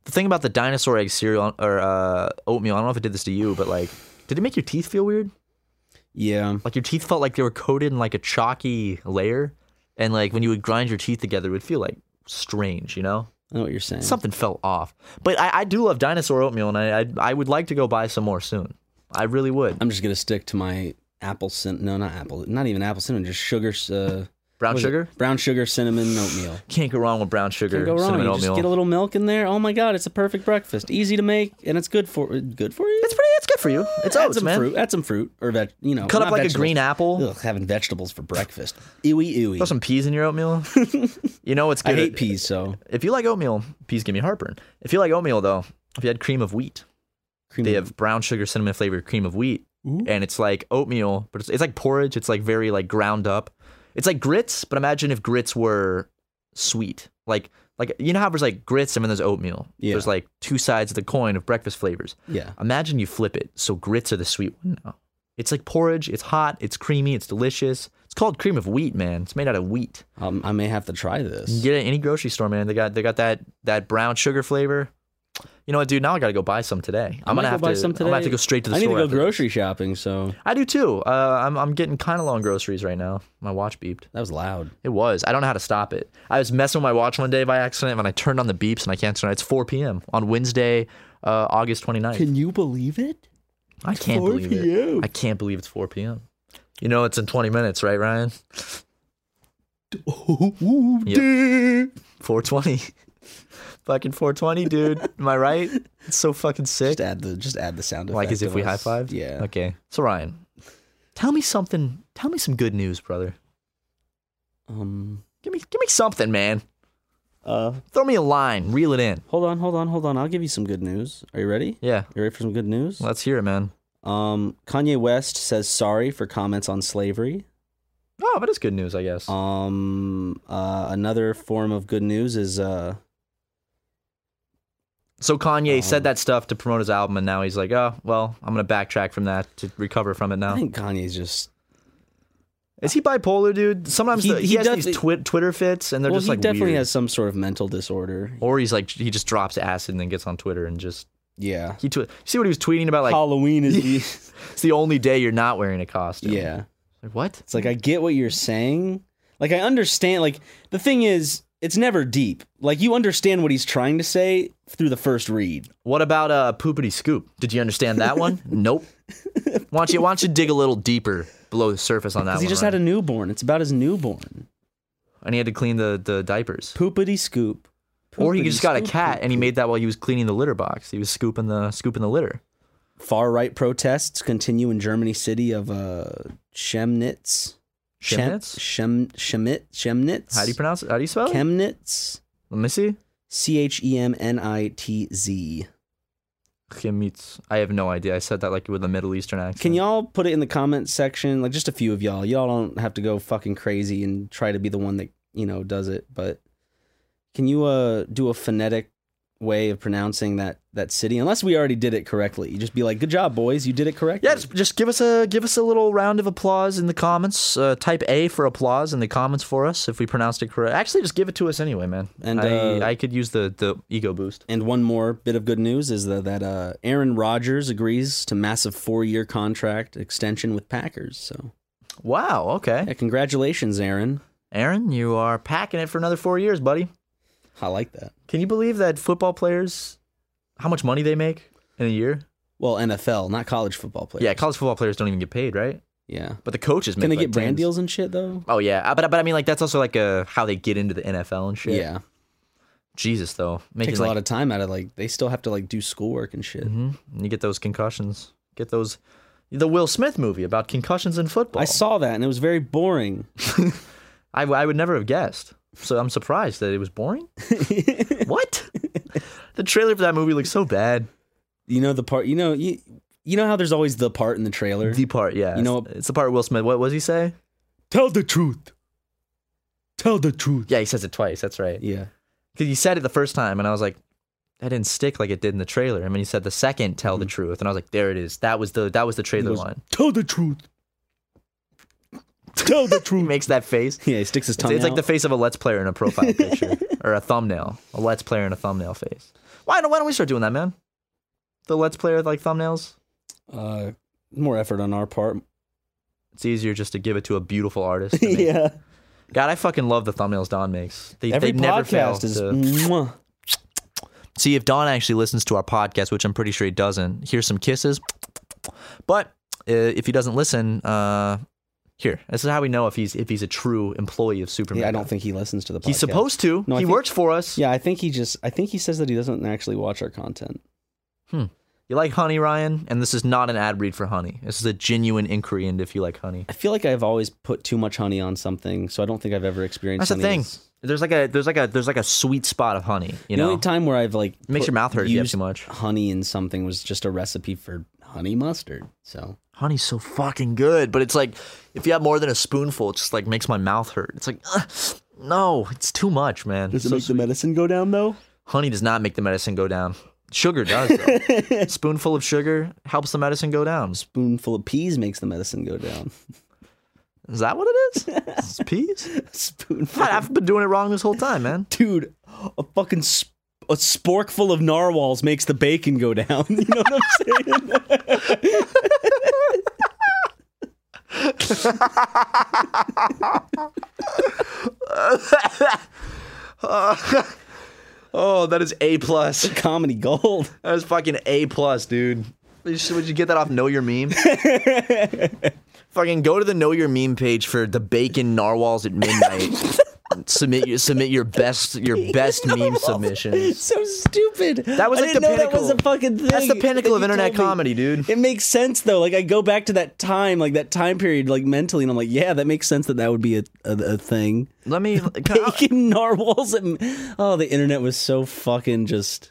the thing about the dinosaur egg cereal or oatmeal, I don't know if it did this to you, but like, did it make your teeth feel weird? Yeah. Like your teeth felt like they were coated in like a chalky layer, and like when you would grind your teeth together, it would feel like strange, you know? I know what you're saying. Something felt off. But I do love dinosaur oatmeal, and I would like to go buy some more soon. I really would. I'm just gonna stick to my not even apple cinnamon, just sugar. Brown sugar? Brown sugar cinnamon oatmeal. Can't go wrong with brown sugar Can't go wrong. cinnamon You oatmeal. just get a little milk in there. Oh my god, it's a perfect breakfast. Easy to make, and it's good for you. It's good for you. It's add oats, some man. fruit. Add some fruit or Cut up not like vegetables. a green apple. Ugh, having vegetables for breakfast. Ewy. Throw some peas in your oatmeal. You know what's good? I hate peas, so If you like oatmeal, peas give me heartburn. If you like oatmeal, though, if you had cream of wheat, they have brown sugar cinnamon flavored cream of wheat, and it's like oatmeal, but it's like porridge. It's like very like ground up. It's like grits, but imagine if grits were sweet. Like you know how there's like grits and then there's oatmeal. Yeah. There's like two sides of the coin of breakfast flavors. Yeah. Imagine you flip it, so grits are the sweet one now. It's like porridge. It's hot. It's creamy. It's delicious. It's called cream of wheat, man. It's made out of wheat. I may have to try this. You can get it at any grocery store, man. They got that brown sugar flavor. You know what, dude? Now I got to go buy some today. I'm gonna have to go straight to the store. I need to go after grocery shopping. So I do too. I'm getting kind of low on groceries right now. My watch beeped. that was loud. It was. I don't know how to stop it. I was messing with my watch one day by accident and I turned on the beeps and I can't turn it. It's 4 p.m. on Wednesday, August 29th. Can you believe it? I can't believe it. I can't believe it's 4 p.m. You know it's in 20 minutes, right, Ryan? Oh, yep. 420. Fucking 420, dude. Am I right? It's so fucking sick. Just add the sound effect. Like as if of we us. high-fived? Yeah. Okay. So Ryan, tell me something. Tell me some good news, brother. Give me something, man. Throw me a line. Reel it in. Hold on. I'll give you some good news. Are you ready? Yeah. You ready for some good news? Let's hear it, man. Kanye West says sorry for comments on slavery. Oh, that is good news, I guess. Another form of good news is So Kanye said that stuff to promote his album, and now he's like, oh, well, I'm going to backtrack from that to recover from it now. I think Kanye's just... Is he bipolar, dude? Sometimes he has these Twitter fits, and they're just like he definitely weird. has some sort of mental disorder. Or he's like, he just drops acid and then gets on Twitter and just... Yeah. You see what he was tweeting about? Like Halloween is it's the only day you're not wearing a costume. Yeah. Like, what? It's like, I get what you're saying. Like, I understand. Like, the thing is, it's never deep. Like, you understand what he's trying to say through the first read. What about Poopity Scoop? Did you understand that one? Nope. Why don't you dig a little deeper below the surface on that one? Because he just had a newborn. It's about his newborn. And he had to clean the diapers. Poopity Scoop. Or he just got a cat and he made that while he was cleaning the litter box. He was scooping the litter. Far-right protests continue in Germany city of Chemnitz. Chemnitz? Chemnitz. How do you pronounce it? How do you spell it? Chemnitz. Let me see. Chemnitz. Chemnitz. I have no idea. I said that like with a Middle Eastern accent. Can y'all put it in the comment section? Like just a few of y'all. Y'all don't have to go fucking crazy and try to be the one that, does it. But can you do a phonetic way of pronouncing that city? Unless we already did it correctly. You just be like, good job, boys. You did it correctly. Yeah, just give us a little round of applause in the comments. Type A for applause in the comments for us if we pronounced it correct. Actually, just give it to us anyway, man. And I could use the ego boost. And one more bit of good news is that Aaron Rodgers agrees to massive 4-year contract extension with Packers. So, wow, okay. Yeah, congratulations, Aaron. Aaron, you are packing it for another 4 years, buddy. I like that. Can you believe that football players, how much money they make in a year? Well, NFL, not college football players. Yeah, college football players don't even get paid, right? Yeah. But the coaches make Can they like get brand tens. deals and shit, though? Oh, yeah. But I mean, like, that's also like how they get into the NFL and shit. Yeah. Jesus, though. Takes a lot of time out of, like, they still have to, like, do schoolwork and shit. Mm-hmm. And you get those concussions. Get those... The Will Smith movie about concussions in football. I saw that, and it was very boring. I would never have guessed. So I'm surprised that it was boring. What? The trailer for that movie looks so bad. You know the part. You know how there's always the part in the trailer. The part, yeah. You know, it's the part Will Smith. What does he say? Tell the truth. Tell the truth. Yeah, he says it twice. That's right. Yeah. Because he said it the first time, and I was like, that didn't stick like it did in the trailer. I mean, he said the second, tell the truth, and I was like, there it is. That was the trailer line. Tell the truth. Tell the truth. He makes that face. Yeah, he sticks his tongue It's out. like the face of a Let's Player in a profile picture. Or a thumbnail. A Let's Player in a thumbnail face. Why don't we start doing that, man? The Let's Player like thumbnails? More effort on our part. It's easier just to give it to a beautiful artist. Yeah. God, I fucking love the thumbnails Don makes. Every they never fail podcast is... to... Mwah. See, if Don actually listens to our podcast, which I'm pretty sure he doesn't, here's some kisses. But if he doesn't listen, here. This is how we know if he's a true employee of Superman. Yeah, I don't think he listens to the podcast. He's supposed to. No, he works for us. Yeah, I think he says that he doesn't actually watch our content. You like honey, Ryan? And this is not an ad read for honey. This is a genuine inquiry into if you like honey. I feel like I've always put too much honey on something, so I don't think I've ever experienced. That's the honey thing. There's like a sweet spot of honey. You the know, only time where I've like it makes your mouth hurt if you have used too much. honey in something was just a recipe for honey mustard. So Honey's so fucking good, but it's like if you have more than a spoonful, it just like makes my mouth hurt. It's like, no, it's too much, man. does it make the medicine go down though? Honey does not make the medicine go down. Sugar does, though. Spoonful of sugar helps the medicine go down. Spoonful of peas makes the medicine go down. Is that what it is? It's peas? Spoonful. I've been doing it wrong this whole time, man. Dude, a fucking a sporkful of narwhals makes the bacon go down. You know what I'm saying? Oh, that is A+. Comedy gold. That is fucking A+, dude. Would you get that off Know Your Meme? Fucking go to the Know Your Meme page for the bacon narwhals at midnight. submit your best meme submissions. So stupid. That was I like didn't the know pinnacle. That was a fucking thing. That's the pinnacle of And you internet told me. comedy, dude. It makes sense though. Like I go back to that time, like that time period, like mentally, and I'm like, yeah, that makes sense that would be a thing. Let me Bacon narwhals. The internet was so fucking just.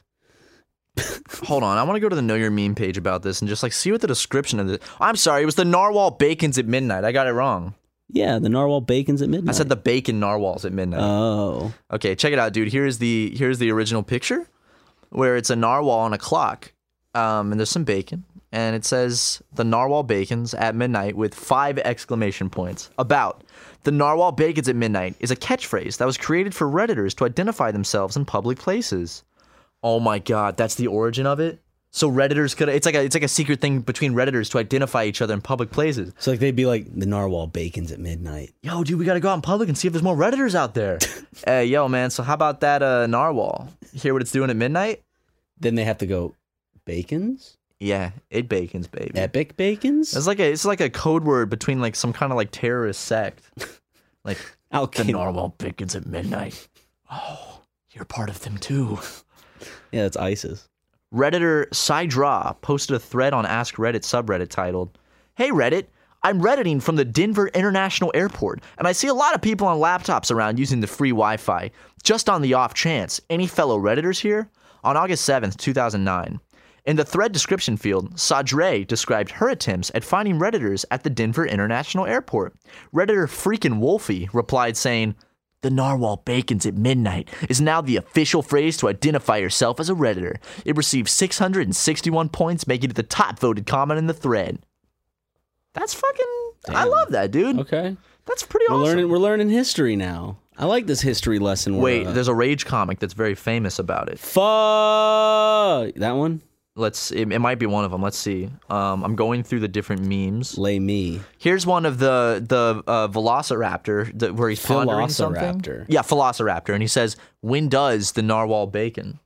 Hold on, I want to go to the Know Your Meme page about this and just like see what the description of this. I'm sorry, it was the narwhal bacons at midnight. I got it wrong. Yeah, the narwhal bacons at midnight. I said the bacon narwhals at midnight. Oh. Okay, check it out, dude. Here's the original picture where it's a narwhal on a clock, and there's some bacon, and it says the narwhal bacons at midnight with 5 exclamation points. About the narwhal bacons at midnight is a catchphrase that was created for Redditors to identify themselves in public places. Oh my God, that's the origin of it. So Redditors could it's like a secret thing between Redditors to identify each other in public places. So like they'd be like the narwhal bacons at midnight. Yo, dude, we gotta go out in public and see if there's more Redditors out there. Hey, yo, man. So how about that narwhal? Hear what it's doing at midnight? Then they have to go bacons. Yeah, it bacons, baby. Epic bacons. It's like a code word between like some kind of like terrorist sect. Like the narwhal bacons at midnight. Oh, you're part of them too. Yeah, it's ISIS. Redditor Sidra posted a thread on Ask Reddit subreddit titled, "Hey Reddit, I'm Redditing from the Denver International Airport, and I see a lot of people on laptops around using the free Wi-Fi. Just on the off chance, any fellow Redditors here? On August 7th, 2009. In the thread description field, Sadre described her attempts at finding Redditors at the Denver International Airport. Redditor Freakin' Wolfie replied saying, "The narwhal bacons at midnight is now the official phrase to identify yourself as a Redditor. It received 661 points, making it the top voted comment in the thread." That's fucking... Damn. I love that, dude. Okay. That's pretty awesome. We're learning history now. I like this history lesson. Wait, there's a Rage comic that's very famous about it. Fuck! That one? It might be one of them. Let's see. I'm going through the different memes. Lay me. Here's one of the Velociraptor where he's pondering something. Yeah, Velociraptor, and he says, "When does the narwhal bacon?"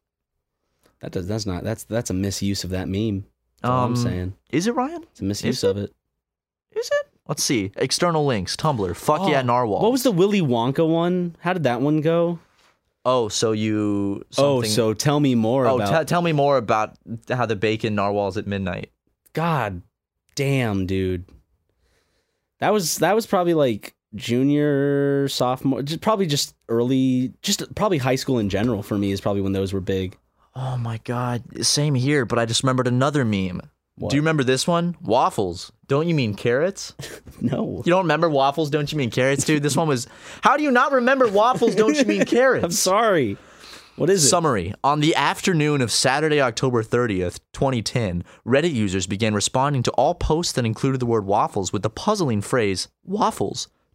That's a misuse of that meme. That's all I'm saying. Is it, Ryan? It's a misuse of it. Is it? Let's see. External links. Tumblr. Fuck yeah, narwhal. What was the Willy Wonka one? How did that one go? Oh, so so tell me more about... tell me more about how the bacon narwhals at midnight. God damn, dude. That was probably like junior, sophomore, probably just early, probably high school in general for me is probably when those were big. Oh my God. Same here, but I just remembered another meme. What? Do you remember this one? Waffles. Don't you mean carrots? No. You don't remember waffles? Don't you mean carrots, dude? This one was... How do you not remember waffles? Don't you mean carrots? I'm sorry. What is it? Summary. On the afternoon of Saturday, October 30th, 2010, Reddit users began responding to all posts that included the word waffles with the puzzling phrase, "Waffles.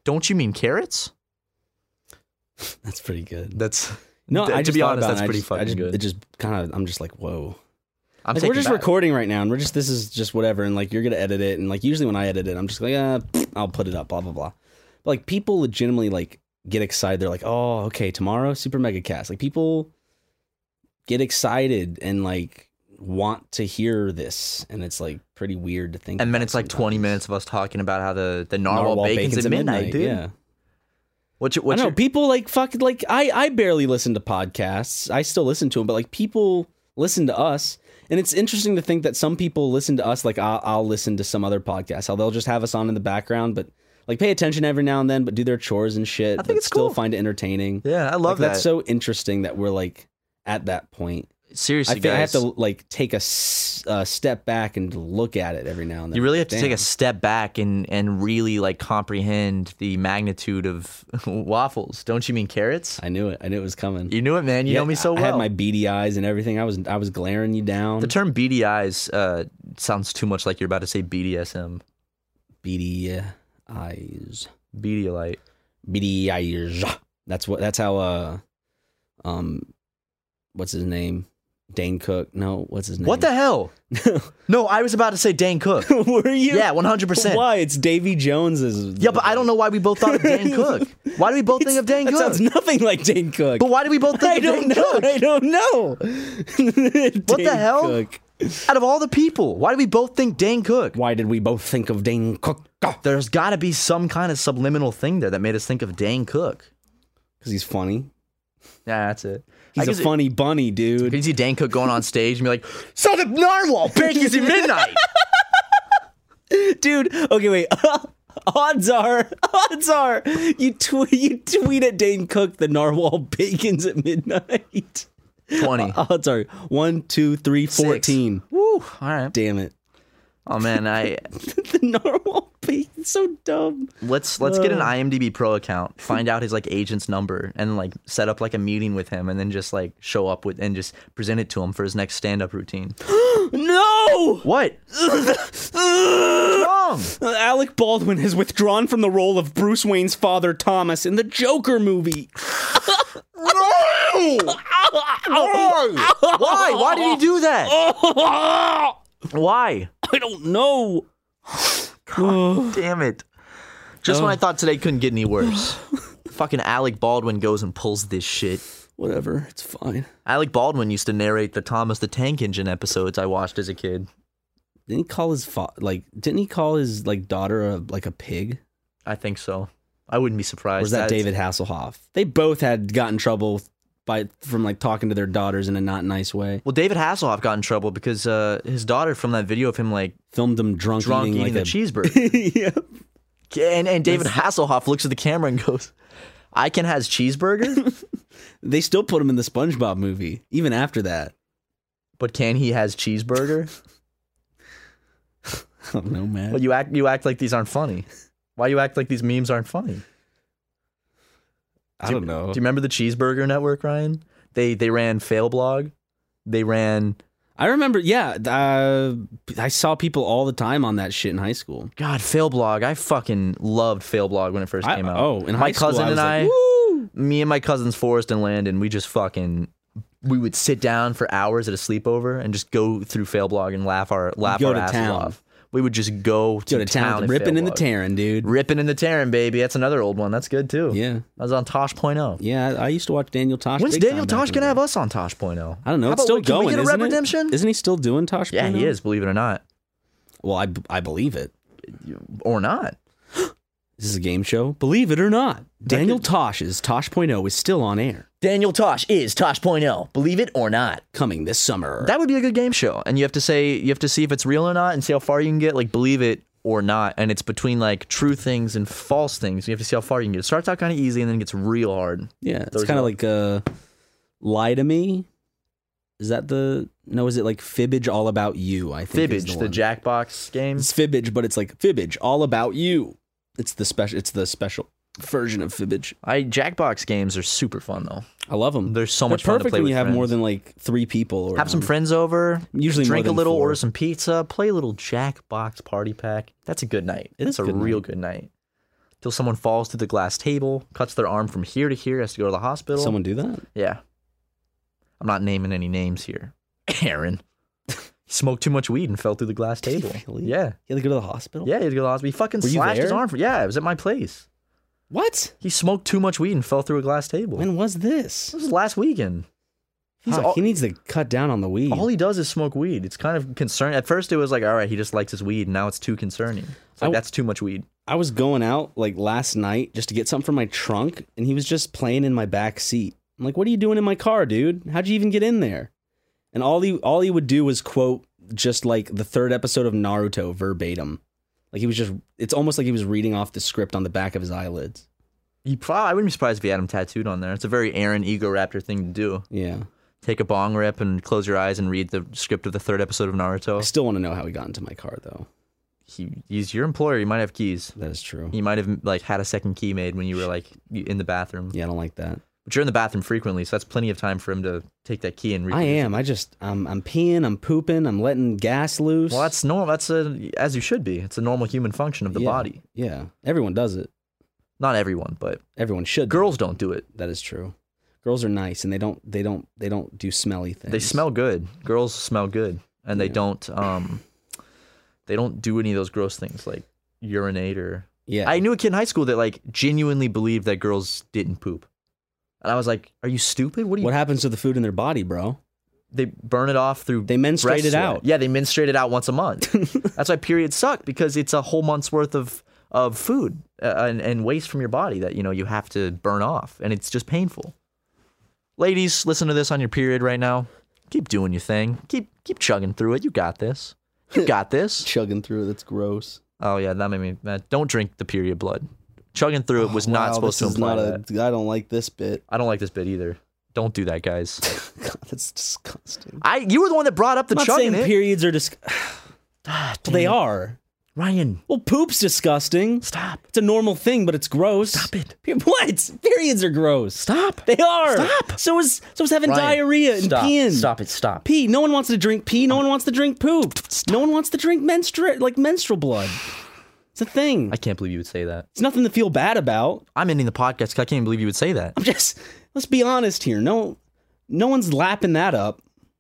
Don't you mean carrots? That's pretty good. That's no. I to just be thought honest, about that's it. pretty fucking good. It just kind of. I'm just like, whoa. I'm like, we're just back. recording right now, and this is just whatever, and like you're gonna edit it, and like usually when I edit it, I'm just like, I'll put it up, blah blah blah. But like people legitimately like get excited. They're like, oh, okay, tomorrow Super Mega Cast. Like people get excited and like want to hear this, and it's like pretty weird to think. And then about it's like sometimes. 20 minutes of us talking about how the narwhal bacon's at midnight, dude. Yeah. What's I know people like fucking like I barely listen to podcasts. I still listen to them, but like people listen to us, and it's interesting to think that some people listen to us. Like I'll listen to some other podcasts. How they'll just have us on in the background, but like pay attention every now and then, but do their chores and shit. I think it's still cool. Find it entertaining. Yeah, I love that. that. That's so interesting that we're like at that point. Seriously, I think guys. I have to like take a step back and look at it every now and then. You really have to take Damn. a step back and really like comprehend the magnitude of waffles. Don't you mean carrots? I knew it. I knew it was coming. You knew it, man. You know me so well. I had my beady eyes and everything. I was glaring you down. The term beady eyes sounds too much like you're about to say BDSM. Beady eyes. Beadiolite. Beady eyes. That's how what's his name? Dane Cook. No, what's his name? What the hell? No, I was about to say Dane Cook. Were you? Yeah, 100%. Why? It's Davy Jones's. Yeah, but I don't know why we both thought of Dane Cook. Why do we both think of Dane That Cook? sounds nothing like Dane Cook. But why do we both think of Dane Cook? I don't know. What the hell? Cook. Out of all the people, why do we both think Dane Cook? Why did we both think of Dane Cook? There's got to be some kind of subliminal thing there that made us think of Dane Cook. Because he's funny. Yeah, that's it. He's a funny bunny, dude. Can you see Dane Cook going on stage and be like, "So the narwhal bacon's at midnight." Dude, okay, wait. Odds are, you tweet at Dane Cook, the narwhal bacon's at midnight. 20. Odds are 1, 2, 3, 14. Woo! All right. Damn it. Oh man, The narwhal bacon's so dumb. let's get an IMDb Pro account, find out his like agent's number, and like set up like a meeting with him, and then just like show up with and just present it to him for his next stand-up routine. No! What? What's wrong? Alec Baldwin has withdrawn from the role of Bruce Wayne's father, Thomas, in the Joker movie. No! Why? Why did he do that? Why? I don't know. God damn it. Just when I thought today couldn't get any worse. Fucking Alec Baldwin goes and pulls this shit. Whatever, it's fine. Alec Baldwin used to narrate the Thomas the Tank Engine episodes I watched as a kid. Didn't he call his daughter a pig? I think so. I wouldn't be surprised. Or was that David Hasselhoff? They both had gotten in trouble from like talking to their daughters in a not nice way. Well, David Hasselhoff got in trouble because his daughter from that video of him like Filmed him drunk eating like the cheeseburger. Yeah. And David Hasselhoff looks at the camera and goes, "I can has cheeseburger?" They still put him in the SpongeBob movie, even after that. But can he has cheeseburger? I don't know, man. Well, you act like these aren't funny. Why you act like these memes aren't funny? I don't know. Do you remember the Cheeseburger Network, Ryan? They ran Failblog. They ran. I remember, yeah. I saw people all the time on that shit in high school. God, Failblog. I fucking loved Failblog when it first came out. Oh, in my high school, cousin and I, was like, woo! me and my cousins Forrest and Landon, we would sit down for hours at a sleepover and just go through Failblog and laugh our asses town. off. We would just go to town at ripping in the Failblog. tearing, dude. Ripping in the Terran, baby. That's another old one. That's good too. Yeah. I was on Tosh.0. Yeah, I used to watch Daniel Tosh. When's big time Daniel back Tosh in gonna the have day. us on Tosh.0? I don't know. How It's about still can we going, get a isn't redemption? it? Isn't he still doing Tosh? Yeah, he is, believe it or not. Well, I believe it. Or not. This is a game show. Believe it or not, Daniel Tosh's Tosh.0 is still on air. Daniel Tosh is Tosh.0. Believe it or not. Coming this summer. That would be a good game show. And you have to see if it's real or not and see how far you can get, like believe it or not. And it's between like true things and false things. You have to see how far you can get. It starts out kind of easy and then it gets real hard. Yeah, it's Those kind of are- like Lie to Me. Is that is it like Fibbage All About You? I think is Fibbage, the the Jackbox game. It's Fibbage, but it's like Fibbage All About You. It's the special version of Fibbage. Jackbox games are super fun though. I love them. They're so They're much fun to perfect play when with you have friends. more than like 3 people. Have some around. friends over, Usually more drink a than little, 4. order some pizza, play a little Jackbox party pack. That's a good night. It is It's a a good real night. good night. till someone falls through the glass table, cuts their arm from here to here, has to go to the hospital. Someone do that? Yeah. I'm not naming any names here. Aaron. He smoked too much weed and fell through the glass table. Really? Yeah. He had to go to the hospital? Yeah, he had to go to the hospital. He fucking Were you slashed his there? arm. Yeah, it was at my place. What? He smoked too much weed and fell through a glass table. When was this? This was last weekend. Fuck, he needs to cut down on the weed. All he does is smoke weed. It's kind of concerning. At first, it was like, all right, he just likes his weed. And now it's too concerning. It's like, that's too much weed. I was going out like last night just to get something from my trunk, and he was just playing in my back seat. I'm like, what are you doing in my car, dude? How'd you even get in there? And all he would do was quote just like the 3rd episode of Naruto verbatim. Like he was just, it's almost like he was reading off the script on the back of his eyelids. I wouldn't be surprised if he had him tattooed on there. It's a very Aaron Ego Raptor thing to do. Yeah. Take a bong rip and close your eyes and read the script of the 3rd episode of Naruto. I still want to know how he got into my car, though. He's your employer. He might have keys. That is true. He might have like had a second key made when you were like in the bathroom. Yeah, I don't like that. But you're in the bathroom frequently, so that's plenty of time for him to take that key and read. I am. I'm peeing. I'm pooping. I'm letting gas loose. Well, that's normal. That's as you should be. It's a normal human function of the body. Yeah, everyone does it. Not everyone, but everyone should. Girls don't do it. That is true. Girls are nice, and they don't do smelly things. They smell good. Girls smell good, and they don't do any of those gross things like urinate or. Yeah. I knew a kid in high school that like genuinely believed that girls didn't poop, and I was like, "Are you stupid? What happens to the food in their body, bro? They burn it off through. They menstruate breast it sweat. out. Yeah, they menstruate it out once a month. That's why periods suck, because it's a whole month's worth of food and waste from your body that you have to burn off, and it's just painful. Ladies, listen to this on your period right now. Keep doing your thing. Keep chugging through it. You got this. You got this. Chugging through it. That's gross. Oh yeah, that made me mad. Don't drink the period blood. Chugging through it was not supposed to imply that. I don't like this bit. I don't like this bit either. Don't do that, guys. God, that's disgusting. You were the one that brought up the I'm not chugging. saying periods are well, they are. Ryan. Well, poop's disgusting. Stop. It's a normal thing, but it's gross. Stop it. What? Periods are gross. Stop. They are. Stop. So is having Ryan, diarrhea and stop. peeing. Stop it. Stop. Pee. No one wants to drink pee. No one wants to drink poop. No one wants to drink menstrual blood. It's a thing. I can't believe you would say that. It's nothing to feel bad about. I'm ending the podcast because I can't even believe you would say that. Let's be honest here. No one's lapping that up.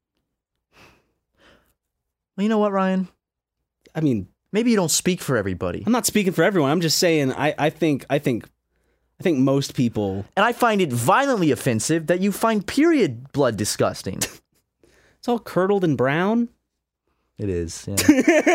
Well, you know what, Ryan? I mean, maybe you don't speak for everybody. I'm not speaking for everyone. I'm just saying I think most people. And I find it violently offensive that you find period blood disgusting. It's all curdled and brown. It is. Yeah.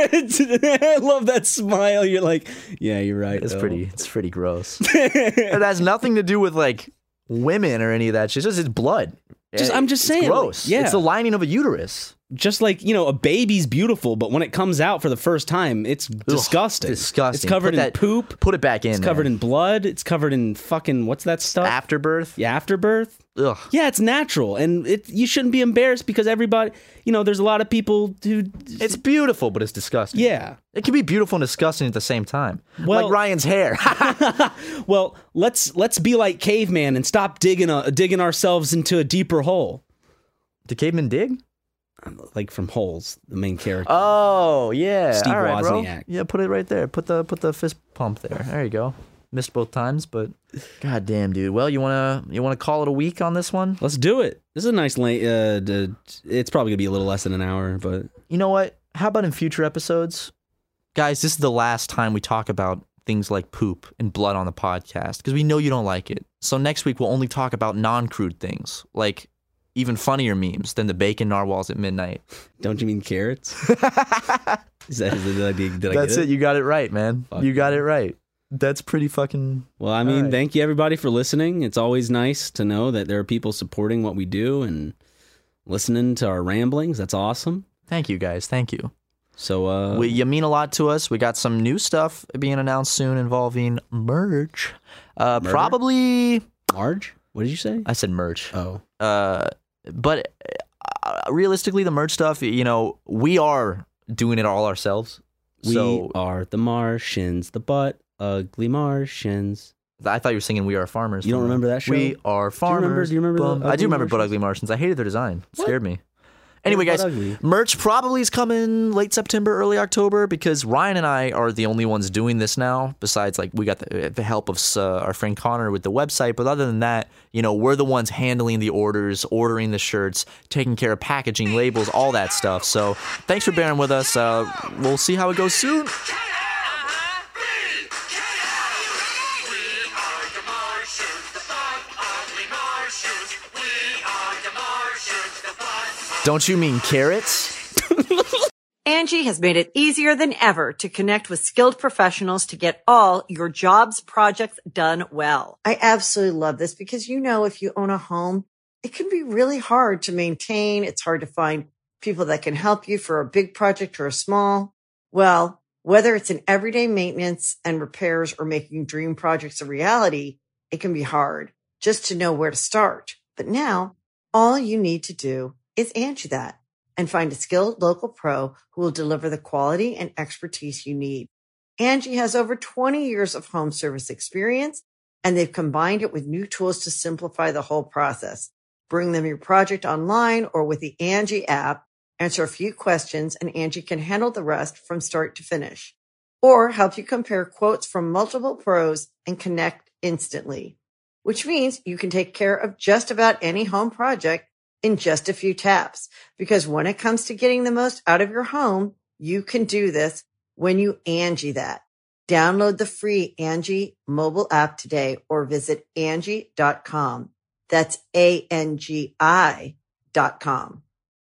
I love that smile. You're like, yeah, you're right. It's pretty gross. It has nothing to do with like women or any of that shit. It's blood. I'm just saying. Gross. Like, yeah. It's the lining of a uterus. Just like, a baby's beautiful, but when it comes out for the first time, it's disgusting. Disgusting. It's covered in poop. Put it back in. It's covered in blood. It's covered in fucking, what's that stuff? Afterbirth. Yeah, afterbirth. Ugh. Yeah, it's natural. And you shouldn't be embarrassed because everybody, there's a lot of people who. It's beautiful, but it's disgusting. Yeah. It can be beautiful and disgusting at the same time. Well, like Ryan's hair. Well, let's be like caveman and stop digging ourselves into a deeper hole. Did cavemen dig? Like from holes, the main character. Oh yeah, Steve all right, bro. Wozniak. Yeah, put it right there. Put the fist pump there. There you go. Missed both times, but god damn, dude. Well, you wanna call it a week on this one? Let's do it. This is a nice length. It's probably gonna be a little less than an hour, but you know what? How about in future episodes, guys? This is the last time we talk about things like poop and blood on the podcast because we know you don't like it. So next week we'll only talk about non-crude things like even funnier memes than the bacon narwhals at midnight. Don't you mean carrots? Did I get That's it? You got it right, man. Fuck you got it right. That's pretty fucking... Well, I mean, right. Thank you everybody for listening. It's always nice to know that there are people supporting what we do and listening to our ramblings. That's awesome. Thank you, guys. Thank you. So, you mean a lot to us. We got some new stuff being announced soon involving merch. Probably... Marge? What did you say? I said merch. Oh. But realistically, the merch stuff, we are doing it all ourselves. We are the Martians, the butt ugly Martians. I thought you were singing "We Are Farmers." You don't remember that show? We are farmers. Do you remember I do remember Butt Ugly Martians. I hated their design. It scared me. Anyway, They're guys, butt ugly. merch probably is coming late September, early October, because Ryan and I are the only ones doing this now. Besides, like, we got the help of our friend Connor with the website. But other than that, you know, we're the ones handling the orders, ordering the shirts, taking care of packaging, labels, all that stuff. So thanks for bearing with us. We'll see how it goes soon. Don't you mean carrots? Angie has made it easier than ever to connect with skilled professionals to get all your jobs projects done well. I absolutely love this because, you know, if you own a home, it can be really hard to maintain. It's hard to find people that can help you for a big project or a small. Well, whether it's in everyday maintenance and repairs or making dream projects a reality, it can be hard just to know where to start. But now all you need to do is Angie that and find a skilled local pro who will deliver the quality and expertise you need. Angie has over 20 years of home service experience, and they've combined it with new tools to simplify the whole process. Bring them your project online or with the Angie app, answer a few questions, and Angie can handle the rest from start to finish. Or help you compare quotes from multiple pros and connect instantly, which means you can take care of just about any home project in just a few taps. Because when it comes to getting the most out of your home, you can do this when you Angie that. Download the free Angie mobile app today or visit Angie.com. That's ANGI.com.